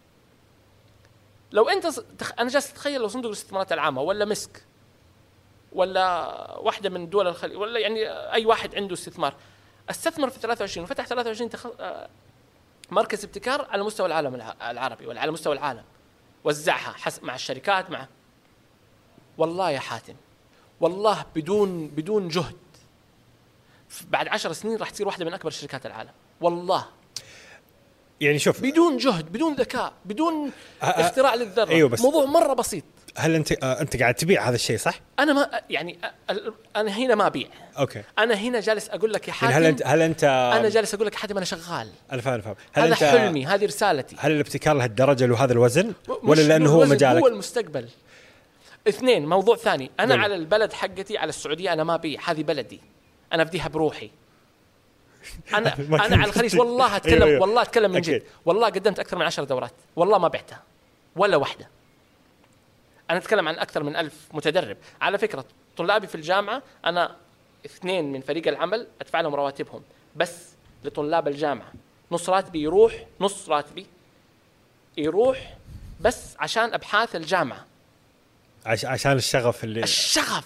لو أنت تخ... أنا جالس أتخيل لو صندوق الاستثمارات العامة ولا مسك ولا واحدة من دول الخليج ولا يعني أي واحد عنده استثمار استثمر في ثلاثة وعشرين وفتح ثلاثة وعشرين تخ... مركز ابتكار على مستوى العالم العربي ولا على مستوى العالم، وزعها حسب مع الشركات مع، والله يا حاتم والله بدون بدون جهد بعد عشر سنين راح تصير واحدة من أكبر شركات العالم، والله. يعني شوف، بدون جهد، بدون ذكاء، بدون أ... اختراع للذرة. أيوة، بس موضوع مرة بسيط. هل انت آه انت قاعد تبيع هذا الشيء صح؟ انا ما يعني انا هنا ما ابيع. اوكي. انا هنا جالس اقول لك يا حاتم، يعني هل انت هل انت انا جالس اقول لك حاتم انا شغال. انا فاهم فاهم. هل هذا انت حلمي، هذه رسالتي. هل الابتكار لهالدرجه وهذا الوزن ولا لانه هو مجالك؟ هو المستقبل. اثنين، موضوع ثاني، انا بل. على البلد حقتي على السعوديه انا ما ابيع، هذه بلدي انا افديها بروحي. انا انا على الخليج والله اتكلم أيوة. والله اتكلم من جد، والله قدمت اكثر من عشر دورات والله ما بعتها ولا واحده. انا اتكلم عن اكثر من ألف متدرب. على فكره طلابي في الجامعه انا اثنين من فريق العمل ادفع لهم رواتبهم بس لطلاب الجامعه، نص راتبي يروح نص راتبي يروح بس عشان ابحاث الجامعه، عش عشان الشغف اللي الشغف.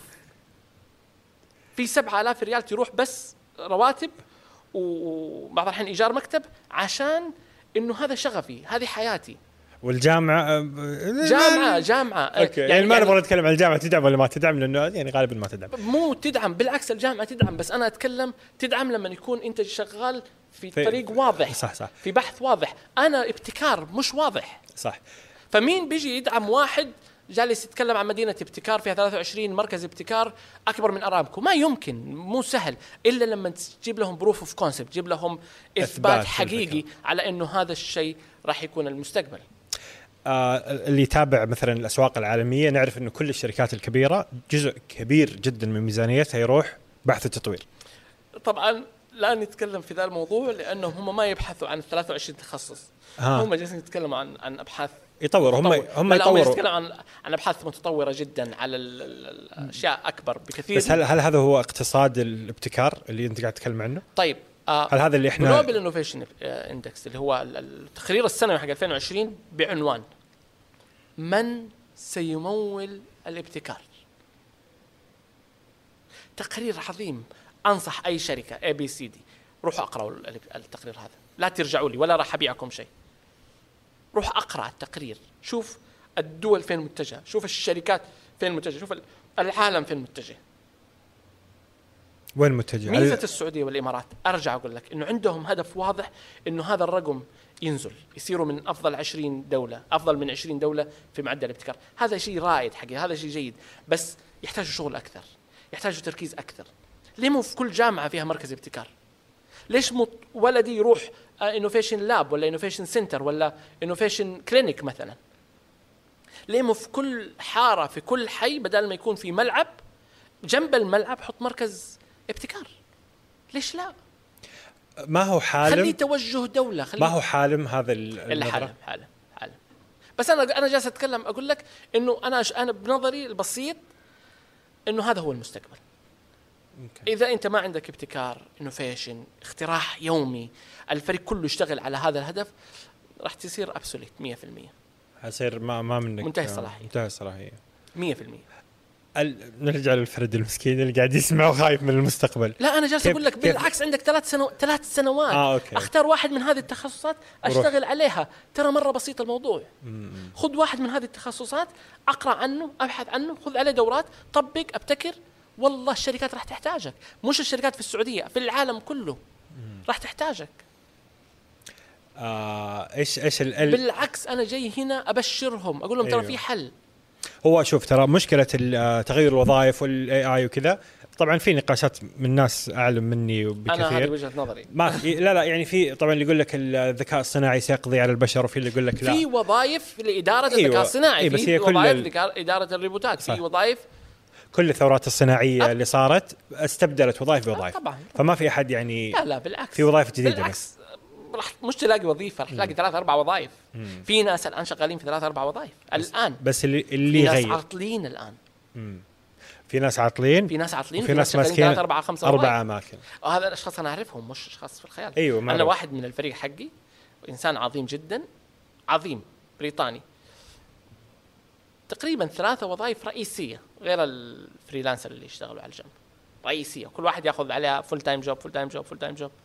في سبعة آلاف ريال تروح بس رواتب وبعض الحين إيجار مكتب عشان إنه هذا شغفي، هذه حياتي. والجامعة جامعة جامعة أوكي. يعني, يعني ما نبغى نتكلم عن الجامعة تدعم ولا ما تدعم، لأنه يعني غالبا ما تدعم. مو تدعم، بالعكس الجامعة تدعم، بس أنا أتكلم تدعم لما يكون أنت شغال في, في طريق واضح. صح صح. في بحث واضح. أنا ابتكار مش واضح. صح. فمين بيجي يدعم واحد جالس يتكلم عن مدينة ابتكار فيها ثلاثة وعشرين مركز ابتكار أكبر من أرامكو؟ ما يمكن، مو سهل إلا لما تجيب لهم بروف اوف كونسبت، تجيب لهم إثبات حقيقي على إنه هذا الشيء راح يكون المستقبل. آه اللي يتابع مثلا الأسواق العالمية نعرف إنه كل الشركات الكبيرة جزء كبير جدا من ميزانيتها يروح بحث التطوير. طبعا لا نتكلم في ذا الموضوع لأنهم هم ما يبحثوا عن ثلاثة وعشرين تخصص. ها. هم جالسين يتكلموا عن عن أبحاث يطوروا. هم هم يطوروا. يتكلم عن عن ابحاث متطوره جدا على الاشياء اكبر بكثير. بس هل هل هذا هو اقتصاد الابتكار اللي انت قاعد تتكلم عنه؟ طيب آه هل هذا اللي احنا جلوبال انوفيشن اندكس اللي هو التقرير السنوي حق ألفين وعشرين بعنوان من سيمول الابتكار؟ تقرير عظيم. انصح اي شركه اي بي سي دي روحوا اقراوا التقرير هذا، لا ترجعوا لي ولا راح ابيعكم شيء. روح أقرأ التقرير، شوف الدول فين متجهة، شوف الشركات فين متجهة، شوف العالم فين متجه. وين متجه؟ ميزة السعودية والإمارات أرجع أقول لك إنه عندهم هدف واضح إنه هذا الرقم ينزل، يصيروا من أفضل عشرين دولة، أفضل من عشرين دولة في معدل الابتكار. هذا شيء رائد حقيقي، هذا شيء جيد، بس يحتاجوا شغل أكثر، يحتاجوا تركيز أكثر. ليه مو في كل جامعة فيها مركز ابتكار؟ ليش مو ولدي يروح انوفيشن لاب ولا انوفيشن سنتر ولا انوفيشن كلينيك مثلا؟ ليه مو في كل حاره في كل حي بدل ما يكون في ملعب جنب الملعب حط مركز ابتكار؟ ليش لا؟ ما هو حالم، خلي توجه دوله، خلي ما هو حالم هذا الا حالم حالم حالم. بس انا انا جالس اتكلم اقول لك انه انا انا بنظري البسيط انه هذا هو المستقبل. ممكن. إذا أنت ما عندك ابتكار، إنوفيشن، اختراع يومي، الفريق كله يشتغل على هذا الهدف، راح تصير أبسوليت مية في المية. حصير ما ما منك منتهي الصلاحية. منتهي الصلاحية. مية في المية. ال... نرجع للفرد المسكين اللي قاعد يسمع وخايف من المستقبل. لا أنا جالس أقول لك بالعكس، عندك ثلاث سنو... ثلاث سنوات آه، أختار واحد من هذه التخصصات أشتغل وروح. عليها. ترى مرة بسيط الموضوع. مم. خذ واحد من هذه التخصصات، أقرأ عنه، أبحث عنه، خذ عليه دورات، طبق، أبتكر. والله الشركات راح تحتاجك، مش الشركات في السعودية، في العالم كله راح تحتاجك. آه ايش ايش ال... بالعكس انا جاي هنا ابشرهم، اقول لهم ترى أيوه. في حل. هو شوف ترى مشكلة تغيير الوظائف والاي اي وكذا، طبعا في نقاشات من ناس اعلم مني بكثير. انا هذه وجهة نظري. ما لا لا يعني في طبعا اللي يقول لك الذكاء الصناعي سيقضي على البشر، وفي اللي يقول لك لا، في وظائف لإدارة أيوة. الذكاء الصناعي، أيوة. في وظائف لإدارة الروبوتات، في وظائف. كل الثورات الصناعية أه. اللي صارت استبدلت وظائف بوظائف. أه طبعا. فما في أحد يعني لا لا بالعكس، في وظائف جديدة. بالعكس راح مش تلاقي وظيفة، راح تلاقي ثلاث أربع وظائف. مم. في ناس الآن شغالين في ثلاث أربع وظائف الآن، بس اللي اللي في غير ناس عاطلين الآن. مم. في ناس عاطلين، في ناس عاطلين، في ناس ماسكين ثلاث أربعة خمسة أربع أماكن. وهذا الأشخاص أنا أعرفهم، مش أشخاص في الخيال. أيوة أنا رأيك. واحد من الفريق حقي، إنسان عظيم جدا، عظيم بريطاني، تقريبا ثلاثة وظائف رئيسية غير الفريلانسر اللي يشتغلوا على الجنب، رئيسية، كل واحد يأخذ عليها فول تايم جوب فول تايم جوب فول تايم جوب.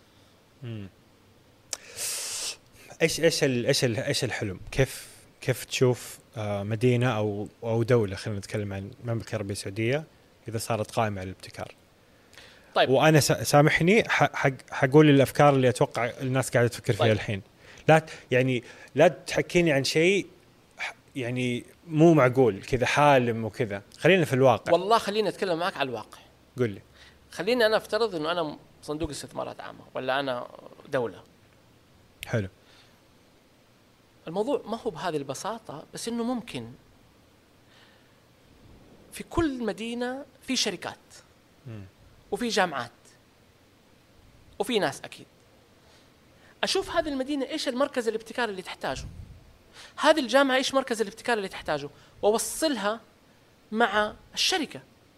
إيش إيش ال إيش ال إيش الحلم؟ كيف كيف تشوف مدينة أو أو دولة، خلينا نتكلم عن المملكة العربية السعودية، إذا صارت قائمة على الابتكار؟ طيب. وأنا سامحني حق حقول الأفكار اللي أتوقع الناس قاعدة تفكر فيها. طيب. الحين لا يعني لا تحكيني عن شيء يعني مو معقول كذا حالم وكذا. خلينا في الواقع. والله خليني أتكلم معك على الواقع. قل لي. خليني أنا أفترض إنه أنا صندوق استثمارات عامة ولا أنا دولة. حلو. الموضوع ما هو بهذه البساطة، بس إنه ممكن في كل مدينة في شركات مم. وفي جامعات وفي ناس أكيد. أشوف هذه المدينة إيش المركز الابتكار اللي تحتاجه، هذه الجامعة إيش مركز الابتكار اللي تحتاجه، ووصلها مع الشركة.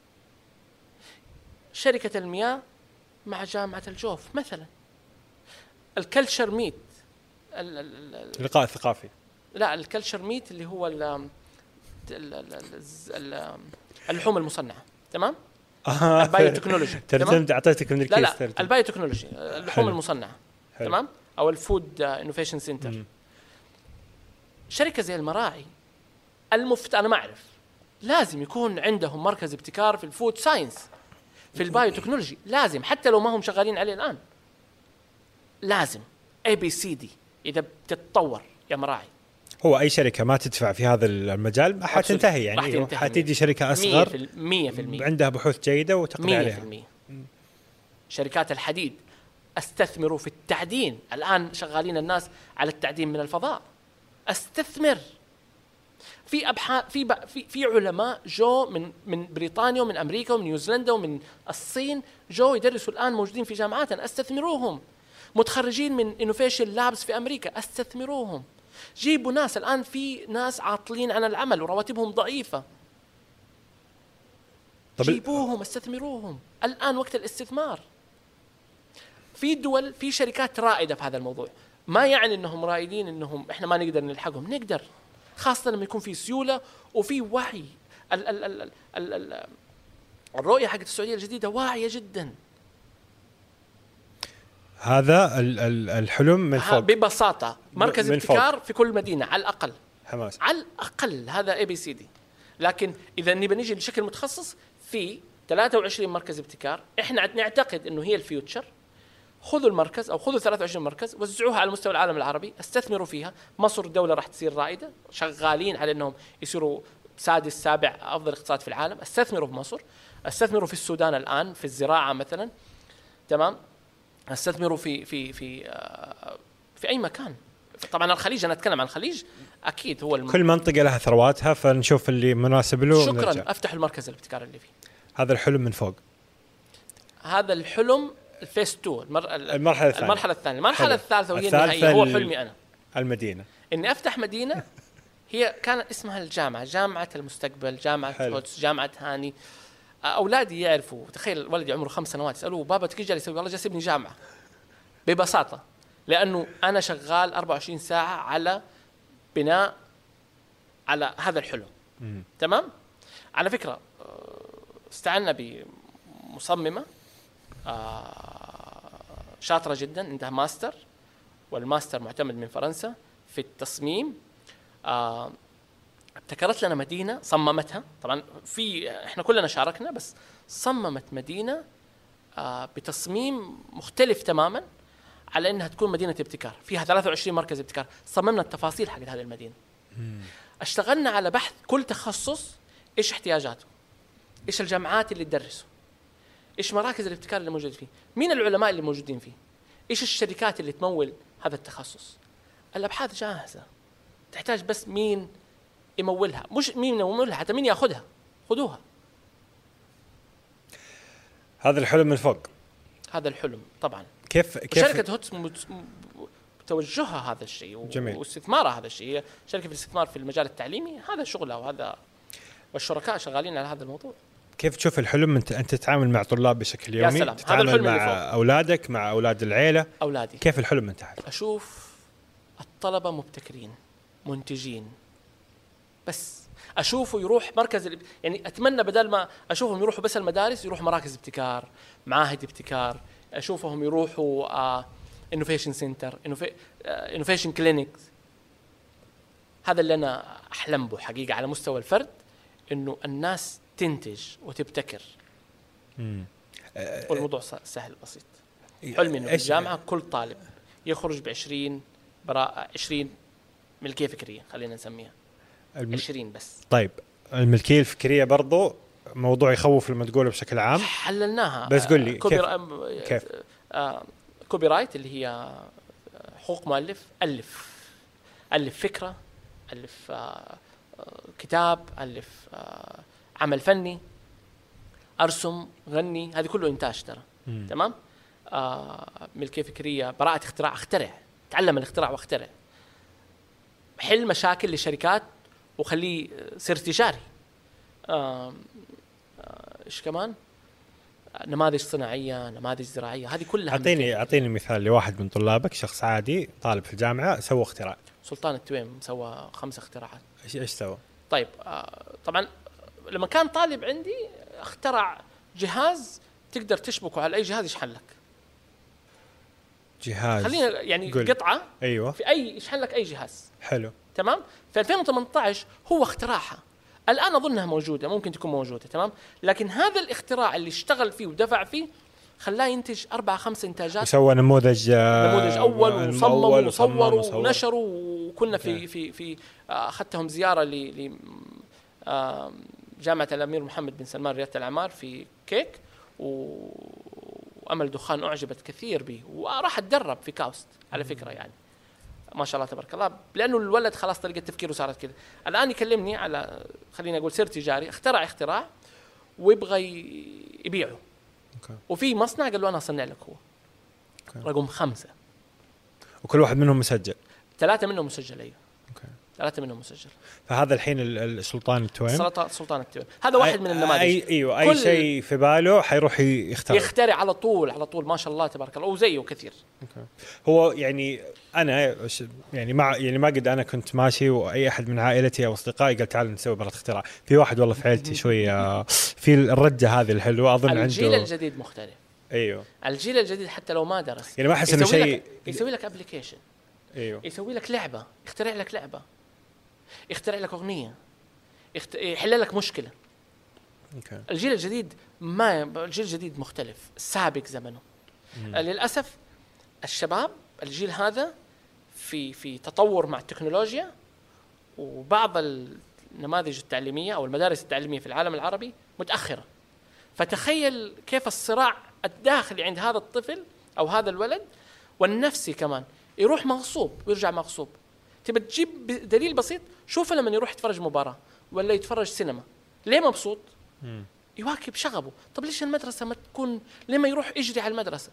شركة المياه مع جامعة الجوف مثلا. الكلتشر ميت، اللقاء الثقافي. لا الكلتشر ميت اللي هو اللحوم المصنعة. تمام. البايو تكنولوجي. ترجمت أعطيتك من الكيس. لا لا البايو تكنولوجي اللحوم المصنعة. حلو. تمام. أو الفود انوفيشن سنتر. شركة زي المراعي المفت أنا ما أعرف لازم يكون عندهم مركز ابتكار في الفود ساينس، في البايو تكنولوجي. لازم حتى لو ما هم شغالين عليه الآن، لازم اي بي سي دي إذا بتتطور يا مراعي. هو أي شركة ما تدفع في هذا المجال حتنتهي، يعني حتيجي شركة أصغر مية في المية عندها بحوث جيدة وتقضي عليها. مية في المية. شركات الحديد استثمروا في التعدين، الآن شغالين الناس على التعدين من الفضاء. استثمر في أبحاث، في في في علماء جو من من بريطانيا ومن أمريكا ومن نيوزيلندا ومن الصين جو يدرسوا الآن، موجودين في جامعاتنا. استثمروهم. متخرجين من انوفيشن لابس في أمريكا، استثمروهم. جيبوا ناس. الآن في ناس عاطلين عن العمل ورواتبهم ضعيفة، جيبوهم استثمروهم. الآن وقت الاستثمار. في دول في شركات رائدة في هذا الموضوع، ما يعني انهم رائدين انهم احنا ما نقدر نلحقهم، نقدر، خاصة لما يكون في سيولة وفي وعي. ال ال ال ال ال الرؤية حقت السعودية الجديدة واعية جدا. هذا ال ال الحلم من فوق ببساطة. مركز ابتكار في كل مدينة على الأقل. حماس. على الأقل هذا اي بي سي دي. لكن إذا نبي نيجي بشكل متخصص في ثلاثة وعشرين مركز ابتكار، احنا نعتقد انه هي الفيوتشر. خذوا المركز او خذوا ثلاثة وعشرين مركز وزعوها على مستوى العالم العربي، استثمروا فيها. مصر دولة راح تصير رائدة، شغالين على انهم يصيروا سادس سابع افضل اقتصاد في العالم. استثمروا في مصر، استثمروا في السودان الان في الزراعة مثلا. تمام. استثمروا في في في آه في اي مكان. طبعا الخليج، انا اتكلم عن الخليج اكيد هو الم... كل منطقة لها ثرواتها، فنشوف اللي مناسب له. شكرا ونرجع. افتح المركز الابتكار اللي فيه. هذا الحلم من فوق. هذا الحلم الفيس تو. المر... المرحلة الثانية. المرحلة الثانية. المرحلة الثالثة وهي النهائية، هو حلمي أنا. المدينة. إني أفتح مدينة هي كان اسمها الجامعة، جامعة المستقبل، جامعة هوتس، جامعة هاني. أولادي يعرفوا. تخيل ولدي عمره خمس سنوات يسألوه بابا تكيج جالس يسوي؟ والله جالس يبني جامعة. ببساطة لأنه أنا شغال أربعة وعشرين ساعة على بناء على هذا الحلم. م- تمام. على فكرة استعنا بمصممة شاطرة جدا، عندها ماستر، والماستر معتمد من فرنسا في التصميم. ابتكرت لنا مدينة، صممتها طبعا، في احنا كلنا شاركنا، بس صممت مدينة بتصميم مختلف تماما على انها تكون مدينة ابتكار فيها ثلاثة وعشرين مركز ابتكار. صممنا التفاصيل حق هذه المدينة. اشتغلنا على بحث كل تخصص ايش احتياجاته، ايش الجامعات اللي تدرسه، ايش مراكز الابتكار اللي موجود فيه، مين العلماء اللي موجودين فيه، ايش الشركات اللي تمول هذا التخصص. الابحاث جاهزة، تحتاج بس مين يمولها، مش مين يمولها، حتى مين ياخذها. خذوها. هذا الحلم من فوق. هذا الحلم طبعا. كيف كيف شركة هوتس توجهها هذا الشيء واستثمارها هذا الشيء. هي شركة في الاستثمار في المجال التعليمي، هذا شغلها، وهذا والشركاء شغالين على هذا الموضوع. كيف تشوف الحلم انت انت تتعامل مع طلاب بشكل يومي، تتعامل مع اولادك، مع اولاد العيله؟ اولادي. كيف الحلم انت؟ اشوف الطلبه مبتكرين منتجين، بس اشوفه يروح مركز ال... يعني اتمنى بدل ما اشوفهم يروحوا بس المدارس، يروحوا مراكز ابتكار، معاهد ابتكار، اشوفهم يروحوا انوفيشن سنتر، انوفيشن كلينيكس. هذا اللي انا احلم به حقيقه على مستوى الفرد، انه الناس تنتج وتبتكر. امم والموضوع سهل بسيط. حلمي انه في الجامعه كل طالب يخرج بعشرين براءة، عشرين ملكيه فكريه خلينا نسميها. الم... عشرين بس. طيب الملكية الفكرية برضو موضوع يخوف لما تقوله بشكل عام. حللناها بس قل لي كوبي كيف, را... كيف؟ آه... كوبي رايت اللي هي حقوق مؤلف. ألف ألف فكرة، ألف آه... كتاب، ألف آه... عمل فني، أرسم، غني، هذه كله إنتاج ترى. تمام. آه... ملكية فكرية، براءة اختراع، اخترع، تعلم الاختراع واخترع، حل مشاكل لشركات وخليه سر تجاري. آه... آه... إيش كمان؟ نماذج صناعية، نماذج زراعية، هذه كلها. أعطيني أعطيني مثال لواحد من طلابك، شخص عادي طالب في الجامعة سوى اختراع. سلطان التويم سوى خمس اختراعات. إيش إيش سوى؟ طيب آه طبعا لما كان طالب عندي اخترع جهاز تقدر تشبكه على أي جهاز يشحن لك. جهاز خلينا يعني قل. قطعة أيوة في أي يشحن لك أي جهاز. حلو. تمام. في ألفين وثمانية عشر هو اختراعها، الآن أظنها موجودة، ممكن تكون موجودة. تمام. لكن هذا الاختراع اللي اشتغل فيه ودفع فيه خلاه ينتج أربع خمس إنتاجات. وسوى نموذج نموذج أول وصمم وصور وصور. ونشر. وكنا في في في أخذتهم زيارة ل جامعة الأمير محمد بن سلمان ريادة الأعمار في كيك، وأمل دخان أعجبت كثير به وراح أتدرب في كاوست على فكرة يعني ما شاء الله تبارك الله، لأنه الولد خلاص طريقة تفكيره صارت كذا. الآن يكلمني على خلينا نقول سر تجاري، اخترع اختراع ويبغى يبيعه. أوكي. وفي مصنع قال له أنا أصنع لك هو. أوكي. رقم خمسة، وكل واحد منهم مسجل. ثلاثة منهم مسجل. أيوه. أوكي. ثلاثة منهم مسجل. فهذا الحين السلطان التويم. سلطان سلطان التويم هذا واحد من النماذج. أي أيوة أي شيء في باله حيروح يخترع. يخترع على طول على طول ما شاء الله تبارك الله، وزيه كثير. أوكي. هو يعني أنا يعني مع يعني ما قد أنا كنت ماشي وأي أحد من عائلتي أو أصدقائي قال تعال نسوي براءة اختراع. في واحد والله في عائلتي شوية في الرجة هذه الحلوة أظن عنده. الجيل الجديد مختلف. أيوه. الجيل الجديد حتى لو ما درس يعني ما أحس إنه شيء يسوي لك أبليكيشن. أيوه. يسوي لك لعبة، يخترع لك لعبة، يخترع لك أغنية، يخت... يحل لك مشكلة. أوكي. الجيل الجديد ما الجيل الجديد مختلف، سابق زمنه. مم. للأسف الشباب الجيل هذا في في تطور مع التكنولوجيا، وبعض النماذج التعليمية أو المدارس التعليمية في العالم العربي متأخرة. فتخيل كيف الصراع الداخلي عند هذا الطفل أو هذا الولد، والنفسي كمان، يروح مغصوب ويرجع مغصوب. تبى تجيب دليل بسيط، شوفه لما يروح يتفرج مباراة ولا يتفرج سينما ليه مبسوط؟ مم. يواكب شغبه. طب ليش المدرسة ما تكون لما يروح يجري على المدرسة؟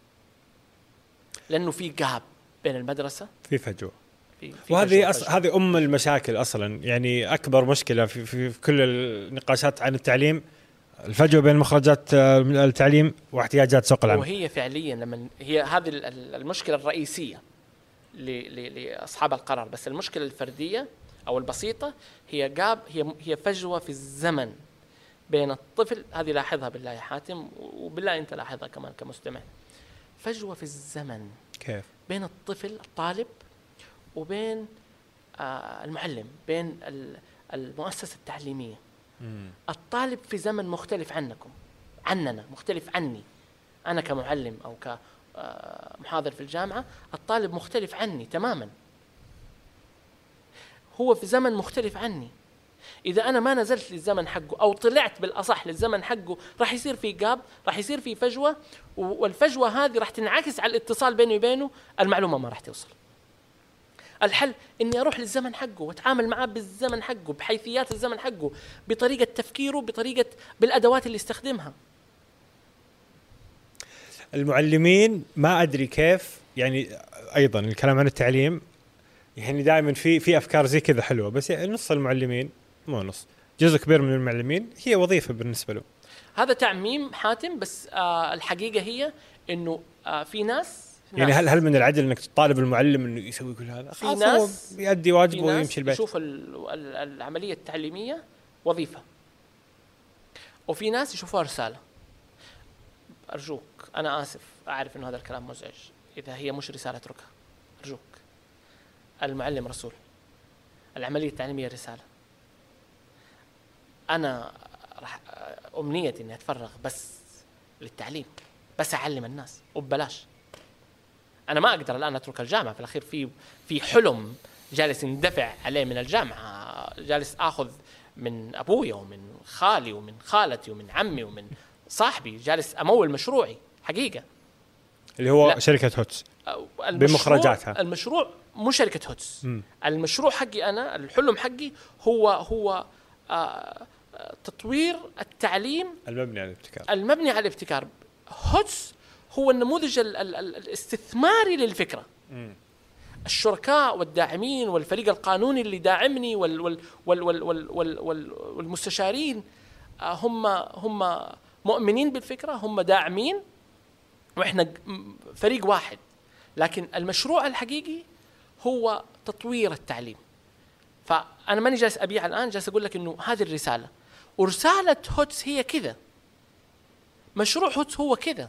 لأنه في جاب بين المدرسة، في فجوة. في في وهذه أص... هذه أم المشاكل أصلا، يعني أكبر مشكلة في, في, في كل النقاشات عن التعليم، الفجوة بين مخرجات التعليم واحتياجات سوق العمل. وهي فعليا لما هي هذه المشكلة الرئيسية لأصحاب القرار. بس المشكلة الفردية أو البسيطة هي جاب هي هي فجوة في الزمن بين الطفل. هذه لاحظها بالله يا حاتم، وبالله أنت لاحظها كمان كمستمع. فجوة في الزمن كيف؟ بين الطفل الطالب وبين آه المعلم، بين المؤسسة التعليمية. مم. الطالب في زمن مختلف عنكم، عننا، مختلف عني أنا كمعلم أو كمحاضر في الجامعة. الطالب مختلف عني تماما، هو في زمن مختلف عني. إذا أنا ما نزلت للزمن حقه أو طلعت بالأصح للزمن حقه راح يصير في جاب، راح يصير في فجوة، والفجوة هذه راح تنعكس على الاتصال بيني وبينه، المعلومة ما راح توصل. الحل إني أروح للزمن حقه وأتعامل معه بالزمن حقه، بحيثيات الزمن حقه، بطريقة تفكيره، بطريقة بالأدوات اللي يستخدمها. المعلمين ما أدري كيف، يعني أيضا الكلام عن التعليم يعني دائما في في أفكار زي كذا حلوة، بس يعني نص المعلمين مو نص، جزء كبير من المعلمين هي وظيفة بالنسبة له. هذا تعميم حاتم، بس آه الحقيقة هي إنه آه في ناس يعني هل هل من العدل انك تطالب المعلم انه يسوي كل هذا؟ في ناس يؤدي واجبه ويمشي البيت. يشوف العمليه التعليميه وظيفه، وفي ناس يشوفوها رساله. ارجوك، انا اسف اعرف انه هذا الكلام مزعج، اذا هي مش رساله اتركها ارجوك. المعلم رسول، العمليه التعليميه رساله. انا راح امنيتي اني اتفرغ بس للتعليم، بس اعلم الناس وببلاش. أنا ما أقدر الآن أترك الجامعة، في الأخير في في حلم جالس يندفع عليه من الجامعة جالس اخذ من ابويا ومن خالي ومن خالتي ومن عمي ومن صاحبي، جالس امول مشروعي حقيقه اللي هو لا. شركه هوتس بمخرجاتها. المشروع مو شركه هوتس، م. المشروع حقي انا، الحلم حقي هو هو آه تطوير التعليم المبني على الابتكار. المبني على الابتكار. هوتس هو النموذج ال ال ال الاستثماري للفكره. م. الشركاء والداعمين والفريق القانوني اللي داعمني وال وال وال وال وال وال وال والمستشارين هم هم مؤمنين بالفكرة، هم داعمين، وإحنا فريق واحد. لكن المشروع الحقيقي هو تطوير التعليم. فأنا ماني جالس أبيع الآن، جالس أقول لك إنه هذه الرسالة، ورسالة هوتس هي كذا، مشروع هوتس هو كذا.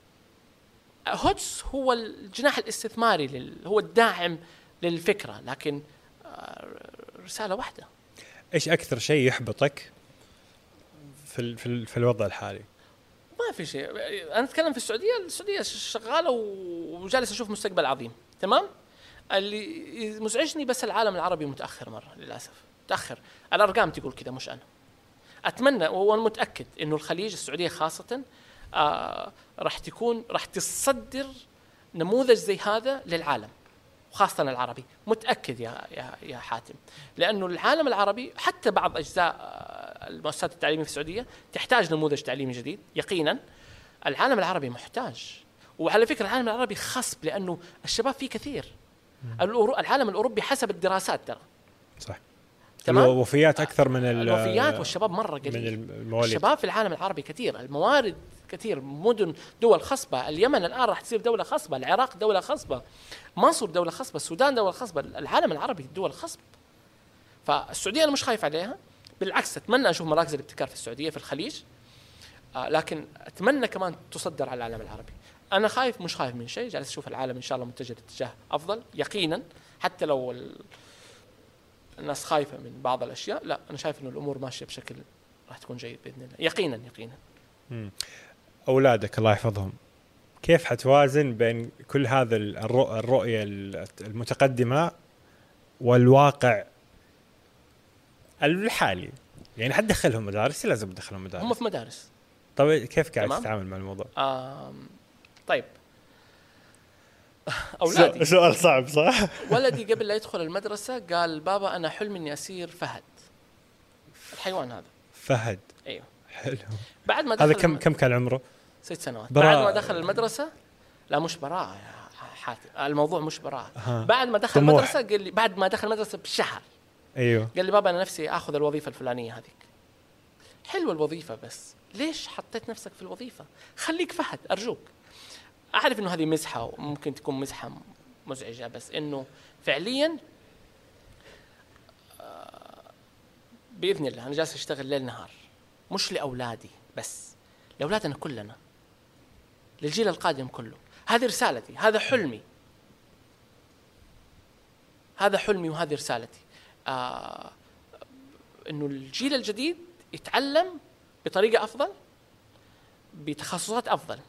هوتس هو الجناح الاستثماري لل... هو الداعم للفكرة، لكن رسالة واحدة. إيش أكثر شيء يحبطك في ال... في, ال... في الوضع الحالي؟ ما في شيء. أنا أتكلم في السعودية، السعودية شغالة وجالس أشوف مستقبل عظيم، تمام. اللي مزعجني بس العالم العربي متأخر مرة للأسف، متأخر. الأرقام تقول كذا مش أنا. أتمنى وأنا متأكد إنه الخليج، السعودية خاصة، آه راح تكون راح تصدر نموذج زي هذا للعالم، وخاصة العربي. متأكد يا يا يا حاتم، لأنه العالم العربي حتى بعض أجزاء المؤسسات التعليمية في السعودية تحتاج نموذج تعليمي جديد. يقينا العالم العربي محتاج. وعلى فكرة العالم العربي خصب، لأنه الشباب فيه كثير. العالم الأوروبي حسب الدراسات ترى صح، الوفيات أكثر من الوفيات، والشباب مرة قليل. من المواليد. الشباب في العالم العربي كثير، الموارد كثير، مدن دول خصبة. اليمن الآن راح تصير دولة خصبة، العراق دولة خصبة، مصر دولة خصبة، السودان دولة خصبة، العالم العربي دول خصب. فالسعودية أنا مش خايف عليها، بالعكس أتمنى أشوف مراكز الابتكار في السعودية في الخليج، آه لكن أتمنى كمان تصدر على العالم العربي. أنا خايف مش خايف من شيء، جالس أشوف العالم إن شاء الله متجه اتجاه أفضل يقينا، حتى لو الناس خايفة من بعض الأشياء. لا، أنا شايف إنه الأمور ماشية بشكل راح تكون جيد بإذن الله، يقينا يقينا. مم. أولادك الله يحفظهم، كيف حتوازن بين كل هذا الرؤية المتقدمة والواقع الحالي؟ يعني حتدخلهم مدارس، لازم تدخلهم مدارس. هم في مدارس. طيب كيف قاعد تتعامل مع الموضوع؟ طيب أولادي سؤال صعب صح؟ ولدي قبل لا يدخل المدرسة قال بابا أنا حلمي إني أصير فهد، الحيوان هذا. فهد؟ أيوه. حلو. بعد ما دخل هذا كم كم كان عمره؟ ست سنوات. براء. بعد ما دخل المدرسة، لا مش براءة يا حاتم، الموضوع مش براءة. أه. بعد ما دخل طموح. المدرسة قال لي، بعد ما دخل المدرسة بشهر، أيوه، قال لي بابا أنا نفسي أخذ الوظيفة الفلانية هذيك. حلوة الوظيفة، بس ليش حطيت نفسك في الوظيفة؟ خليك فهد أرجوك. أعرف إنه هذه مزحة وممكن تكون مزحة مزعجة، بس إنه فعلياً بإذن الله أنا جالس أشتغل ليل نهار، مش لأولادي بس، لأولادنا كلنا، للجيل القادم كله. هذه رسالتي، هذا حلمي، هذا حلمي وهذه رسالتي. آه إنه الجيل الجديد يتعلم بطريقة أفضل، بتخصصات أفضل.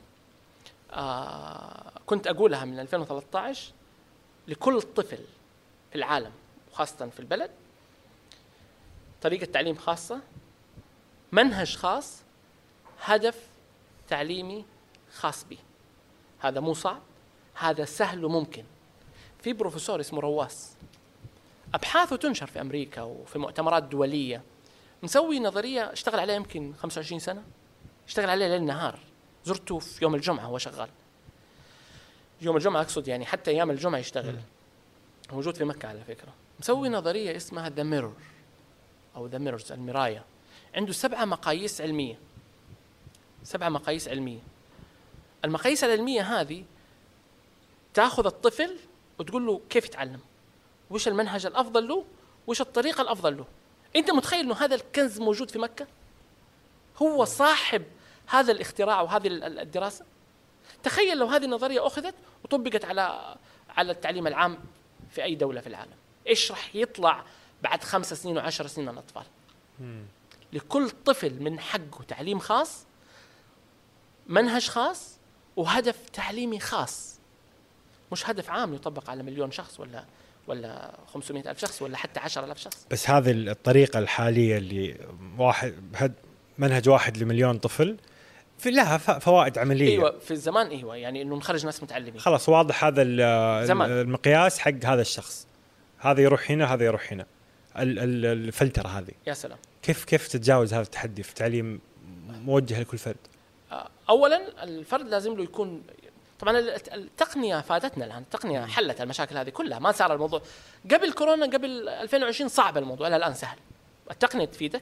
آه كنت أقولها من ألفين وثلاثة عشر لكل طفل في العالم وخاصة في البلد، طريقة تعليم خاصة، منهج خاص، هدف تعليمي خاص به. هذا مو صعب، هذا سهل وممكن. في بروفيسور اسمه رواس، أبحاثه تنشر في أمريكا وفي مؤتمرات دولية، مسوي نظرية اشتغل عليها يمكن خمسة وعشرين سنة، اشتغل عليها ليل نهار. زرته في يوم الجمعة وهو شغال، يوم الجمعة أقصد، يعني حتى أيام الجمعة يشتغل. موجود في مكة على فكرة. مسوي نظرية اسمها The Mirror أو The Mirrors، المراية. عنده سبعة مقاييس علمية، سبعة مقاييس علمية. المقاييس العلمية هذه تأخذ الطفل وتقول له كيف يتعلم، وش المنهج الأفضل له، وش الطريقة الأفضل له. أنت متخيل إنه هذا الكنز موجود في مكة؟ هو صاحب هذا الاختراع وهذه الدراسة. تخيل لو هذه النظرية أخذت وطبقت على على التعليم العام في أي دولة في العالم، إيش رح يطلع بعد خمس سنين وعشر سنين من الأطفال؟ مم. لكل طفل من حقه تعليم خاص، منهج خاص، وهدف تعليمي خاص، مش هدف عام يطبق على مليون شخص ولا ولا خمسمائة ألف شخص ولا حتى عشرة آلاف شخص. بس هذه الطريقة الحالية اللي واحد بهد منهج واحد لمليون طفل في لها فوائد عملية. ايوه في الزمان ايوه يعني انه نخرج ناس متعلمين. خلاص واضح هذا زمان. المقياس حق هذا الشخص، هذا يروح هنا هذا يروح هنا، الفلترة هذه. يا سلام. كيف كيف تتجاوز هذا التحدي في تعليم موجه لكل فرد؟ اولا الفرد لازم له يكون، طبعا التقنيه فادتنا الان، التقنيه حلت المشاكل هذه كلها، ما صار الموضوع قبل كورونا قبل ألفين وعشرين صعب الموضوع، لا الان سهل، التقنيه تفيدك.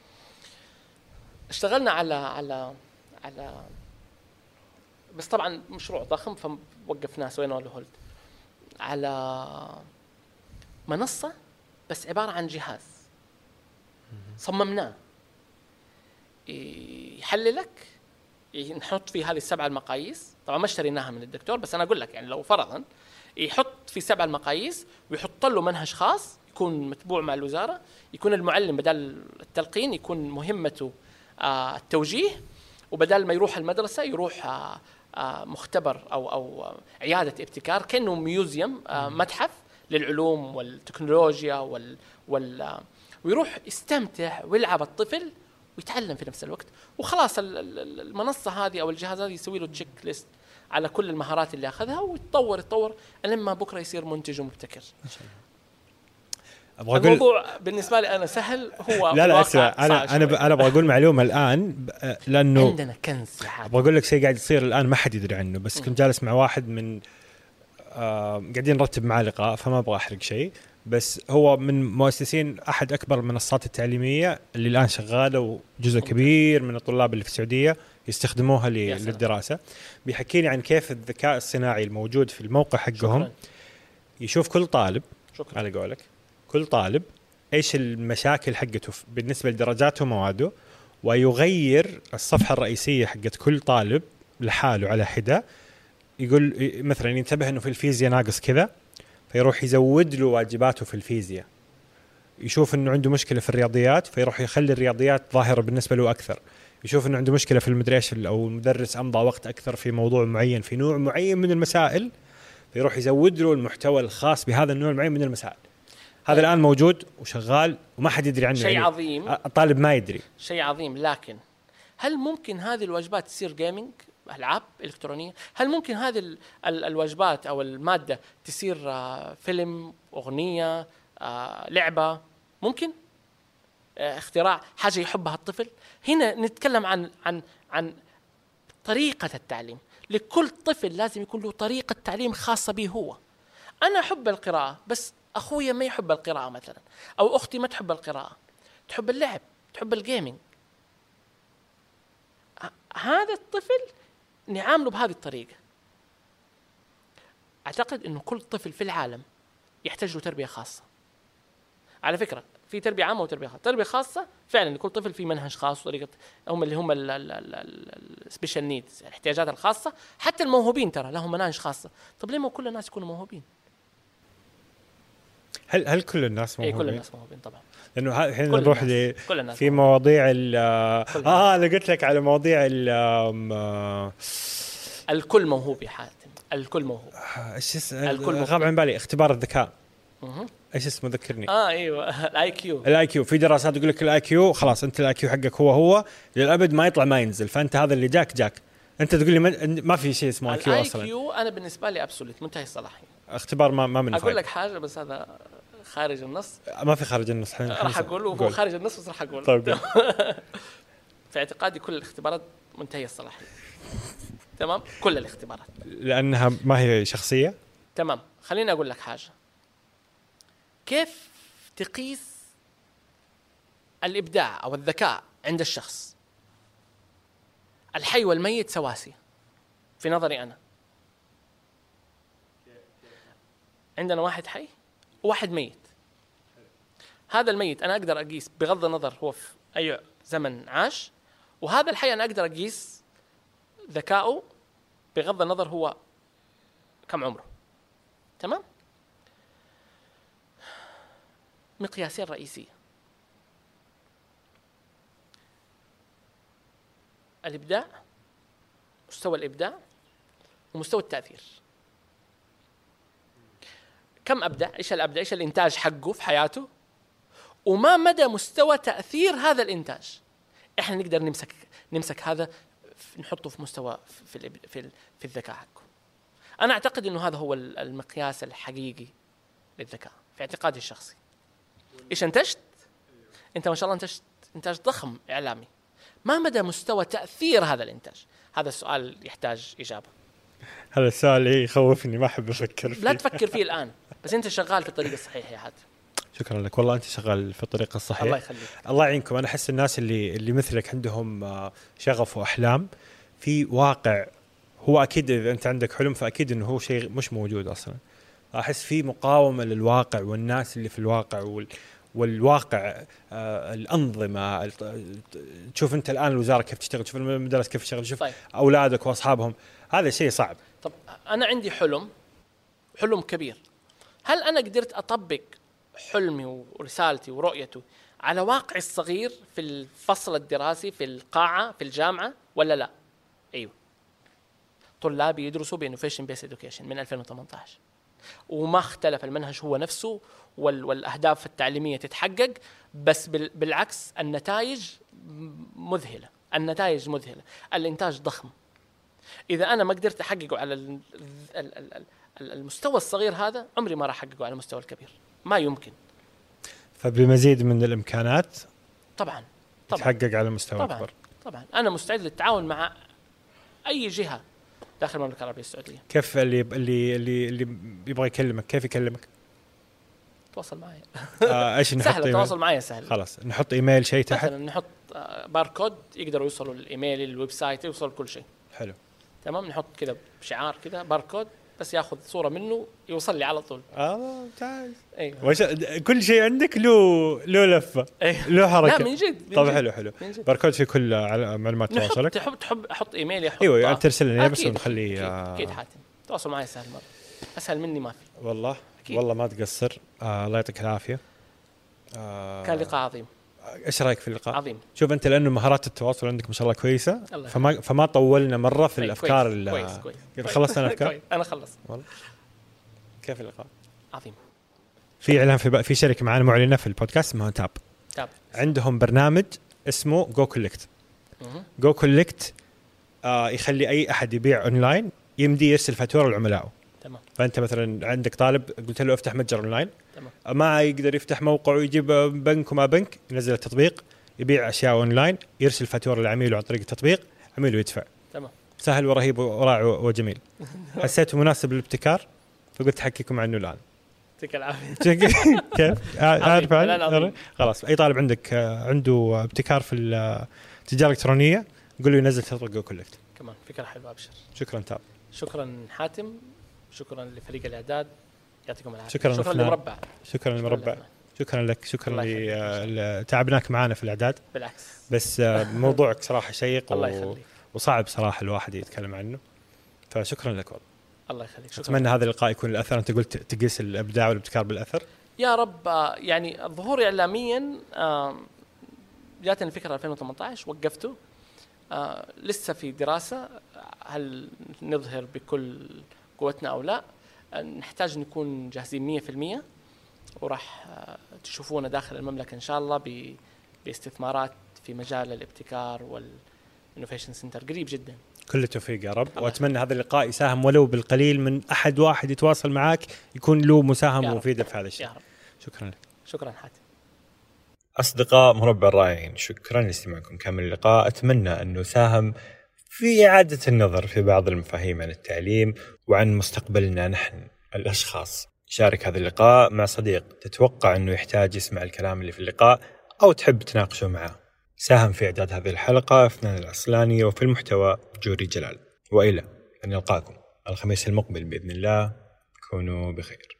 اشتغلنا على على على بس طبعا مشروع ضخم فوقفناه سوينا له هولد، على منصه بس عباره عن جهاز صممناه يحللك، نحط فيه هذه السبع المقاييس، طبعا ما اشتريناها من الدكتور بس انا اقول لك يعني لو فرضا يحط في سبع المقاييس ويحط له منهج خاص يكون متبوع مع الوزاره، يكون المعلم بدل التلقين يكون مهمته آه التوجيه، وبدل ما يروح المدرسه يروح آه آه مختبر او او عياده ابتكار، كانه ميوزيوم آه متحف للعلوم والتكنولوجيا وال, وال آه ويروح يستمتع ويلعب الطفل ويتعلم في نفس الوقت، وخلاص المنصة هذه أو الجهاز هذا يسوي له تشيك ليست على كل المهارات اللي أخذها ويتطور يتطور لما بكرة يصير منتج ومبتكر. أبغى الموضوع أقول بالنسبة لي أنا سهل، هو لا لا أسمع، أنا أنا أنا أبغى أقول معلومة الآن لأنه عندنا كنز. أبغى أقول لك شيء قاعد يصير الآن ما حد يدري عنه، بس كنت جالس مع واحد من آه قاعدين نرتب معاه لقاء فما أبغى أحرق شيء، بس هو من مؤسسين أحد أكبر المنصات التعليمية اللي الآن شغالة، وجزء كبير من الطلاب اللي في السعودية يستخدموها للدراسة. بيحكيني عن كيف الذكاء الصناعي الموجود في الموقع حقهم شكرا. يشوف كل طالب شكرا. على قولك كل طالب إيش المشاكل حقته بالنسبة لدرجاته ومواده، ويغير الصفحة الرئيسية حقت كل طالب لحاله على حدة. يقول مثلا ينتبه إنه في الفيزياء ناقص كذا فيروح يزود له واجباته في الفيزياء، يشوف انه عنده مشكله في الرياضيات فيروح يخلي الرياضيات ظاهره بالنسبه له اكثر، يشوف انه عنده مشكله في المدري ايش او المدرس امضى وقت اكثر في موضوع معين في نوع معين من المسائل فيروح يزود له المحتوى الخاص بهذا النوع المعين من المسائل. هذا الان موجود وشغال وما حد يدري عنه، شيء يعني عظيم، الطالب ما يدري، شيء عظيم. لكن هل ممكن هذه الواجبات تصير جيمنج، ألعاب إلكترونية؟ هل ممكن هذه ال ال الواجبات أو المادة تصير آه فيلم، أغنية، آه لعبة؟ ممكن آه اختراع، حاجة يحبها الطفل. هنا نتكلم عن عن عن طريقة التعليم. لكل طفل لازم يكون له طريقة تعليم خاصة به هو. أنا أحب القراءة بس أخويا ما يحب القراءة مثلا، أو أختي ما تحب القراءة، تحب اللعب، تحب الجيمينج. هذا الطفل نعامله بهذه الطريقة. أعتقد أنه كل طفل في العالم يحتاج له تربية خاصة. على فكرة في تربية عامة وتربية خاصة. تربية خاصة فعلا لكل طفل في منهج خاص وطريقة، هم اللي هم السبيشال نيدز، الاحتياجات الخاصة. حتى الموهوبين ترى لهم مناهج خاصة. طب ليه ما كل الناس يكونوا موهوبين؟ هل هل كل الناس موهوبين؟ إيه كل الناس موهوبين طبعا. لأنه الحين نروح ل في مواضيع ال آه أنا قلت لك على مواضيع ال الكل موهوب يا حاتم، الكل موهوب. ايش اسمه؟ غاب عن بالي اختبار الذكاء. ايش اسمه ذكرني؟ اه ايوه الاي كيو. الاي كيو في دراسات يقول لك الاي كيو خلاص انت الاي كيو حقك هو هو للابد، ما يطلع ما ينزل، فانت هذا اللي جاك جاك. انت تقول لي ما في شيء اسمه اي كيو اصلا. الاي كيو انا بالنسبه لي ابسوليت منتهي الصلاحيه. اختبار ما ما من اقول لك حاجه بس هذا خارج النص. ما في خارج النص. راح اقول وهو خارج النص بس راح اقول. طيب. في اعتقادي كل الاختبارات منتهيه الصلاحيه. تمام، كل الاختبارات لانها ما هي شخصيه. تمام. خليني اقول لك حاجه. كيف تقيس الابداع او الذكاء عند الشخص؟ الحي والميت سواسية في نظري انا. عندنا واحد حي وواحد ميت. هذا الميت انا اقدر اقيس بغض النظر هو في اي زمن عاش، وهذا الحي انا اقدر اقيس ذكاؤه بغض النظر هو كم عمره. تمام. مقياسين رئيسية: الإبداع، مستوى الإبداع، ومستوى التأثير. كم أبدع، إيش الأبدع، إيش الإنتاج حقه في حياته، وما مدى مستوى تأثير هذا الإنتاج. إحنا نقدر نمسك نمسك هذا نحطه في مستوى في ال في ال في الذكاء حقه. أنا أعتقد إنه هذا هو المقياس الحقيقي للذكاء في اعتقادي الشخصي. إيش أنتجت؟ أنت ما شاء الله أنتجت إنتاج ضخم إعلامي، ما مدى مستوى تأثير هذا الإنتاج؟ هذا السؤال يحتاج إجابة. هذا السؤال يخوفني، ما أحب أفكر فيه. لا تفكر فيه الآن، بس أنت شغال في الطريق الصحيح يا حاتم. شكرا لك، والله أنت شغال في الطريقة الصحيحة. الله يخليك. الله يعينكم. أنا أحس الناس اللي اللي مثلك عندهم شغف وأحلام في واقع، هو أكيد إذا أنت عندك حلم فأكيد إنه هو شيء مش موجود أصلا. أحس في مقاومة للواقع والناس اللي في الواقع وال والواقع آه الأنظمة. تشوف أنت الآن الوزارة كيف تشتغل، تشوف المدارس كيف تشتغل، تشوف طيب. أولادك وأصحابهم، هذا شيء صعب. طب أنا عندي حلم حلم كبير، هل أنا قدرت أطبق حلمي ورسالتي ورؤيته على واقعي الصغير في الفصل الدراسي في القاعة في الجامعة ولا لا؟ أيوه، طلابي يدرسوا بإنوفيشن بيس إدوكيشن من ألفين وثمانية عشر، وما اختلف المنهج هو نفسه والأهداف التعليمية تتحقق، بس بالعكس النتائج مذهلة، النتائج مذهلة، الإنتاج ضخم. إذا أنا ما قدرت أحققه على المستوى الصغير هذا، عمري ما راح أحققه على المستوى الكبير، ما يمكن. فبمزيد من الإمكانات طبعا تحقق على مستوى طبعا أكبر. طبعا أنا مستعد للتعاون مع أي جهة داخل المملكة العربية السعودية. كيف اللي اللي اللي اللي يبغى يكلمك كيف يكلمك؟ تواصل معي. آه ايش نحط؟ سهل التواصل معي سهل. خلاص نحط ايميل شيء تحت، مثلا نحط باركود يقدروا يوصلوا الايميل الويب سايت، يوصل كل شيء. حلو تمام، نحط كذا بشعار كذا باركود، بس ياخذ صورة منه يوصل لي على طول. اه ممتاز. ايوه وش... كل شيء عندك له له لفة. أيوه. له حركة. لا من جد. طب حلو حلو. باركود في كل معلومات تواصلك. تحب تحب احط ايميلي احط. ايوه يعني ترسل لنا بس ونخليه. اكيد آه... حاتم تواصل معي سهل مرة، اسهل مني ما في والله. أكيد. والله ما تقصر. آه الله يعطيك العافية. آه... كان لقاء عظيم. ايش رايك في اللقاء؟ عظيم. شوف انت لانه مهارات التواصل عندك ما شاء الله كويسه، فما فما طولنا مره في الافكار. كويس كويس, كويس. كيف خلصت انا افكار؟ انا خلصت والله. كيف اللقاء؟ عظيم. في اعلان في في شركه معنا معلنه في البودكاست اسمها تاب. تاب عندهم برنامج اسمه جو كولكت. جو كولكت آه يخلي اي احد يبيع اونلاين يمدي يرسل فاتوره لعملائه. تمام. فانت مثلا عندك طالب قلت له افتح متجر اونلاين، تمام، ما يقدر يفتح موقع ويجيب بنك وما بنك، ينزل التطبيق يبيع اشياء اونلاين، يرسل فاتوره لعميله عن طريق التطبيق، عميله يدفع. تمام، سهل ورهيب ورائع وجميل. حسيته مناسب للابتكار فقلت احكيكم عنه الان. يعطيك العافيه. كيف عارف عن خلاص اي طالب عندك عنده ابتكار في التجاره الالكترونيه قول له ينزل تطبيق جو كولكت. كمان فكره حلوه، ابشر. شكرا تاب. شكرا حاتم، شكرا لفريق الاعداد، يعطيكم العافيه. شكرا, شكرا لمربع. شكرا لمربع. شكرا لك. شكرا لتعبناك معنا في الاعداد. بالعكس، بس موضوعك صراحه شيق و... وصعب صراحه الواحد يتكلم عنه، فشكرا لك والله. الله يخليك. اتمنى هذا اللقاء يكون الاثر. انت قلت تقيس الابداع والابتكار بالاثر. يا رب. يعني الظهور اعلاميا جاتني الفكره ألفين وثمانية عشر، وقفته لسه في دراسه هل نظهر بكل قوتنا او لا. نحتاج نكون جاهزين مية في المية، وراح تشوفونا داخل المملكه ان شاء الله باستثمارات في مجال الابتكار والانوفيشن سنتر قريب جدا. كل التوفيق يا رب، واتمنى هذا اللقاء يساهم ولو بالقليل من احد واحد يتواصل معك يكون له مساهمه مفيده في هذا الشيء. شكرا لك. شكرا حاتم. اصدقاء مربع الرائعين، شكرا لاستماعكم كامل اللقاء. اتمنى انه ساهم في اعاده النظر في بعض المفاهيم عن التعليم وعن مستقبلنا نحن الاشخاص. شارك هذا اللقاء مع صديق تتوقع انه يحتاج يسمع الكلام اللي في اللقاء او تحب تناقشه معه. ساهم في إعداد هذه الحلقة أفنان العسلاني، وفي المحتوى جوري جلال. وإلى أن نلقاكم الخميس المقبل بإذن الله، كونوا بخير.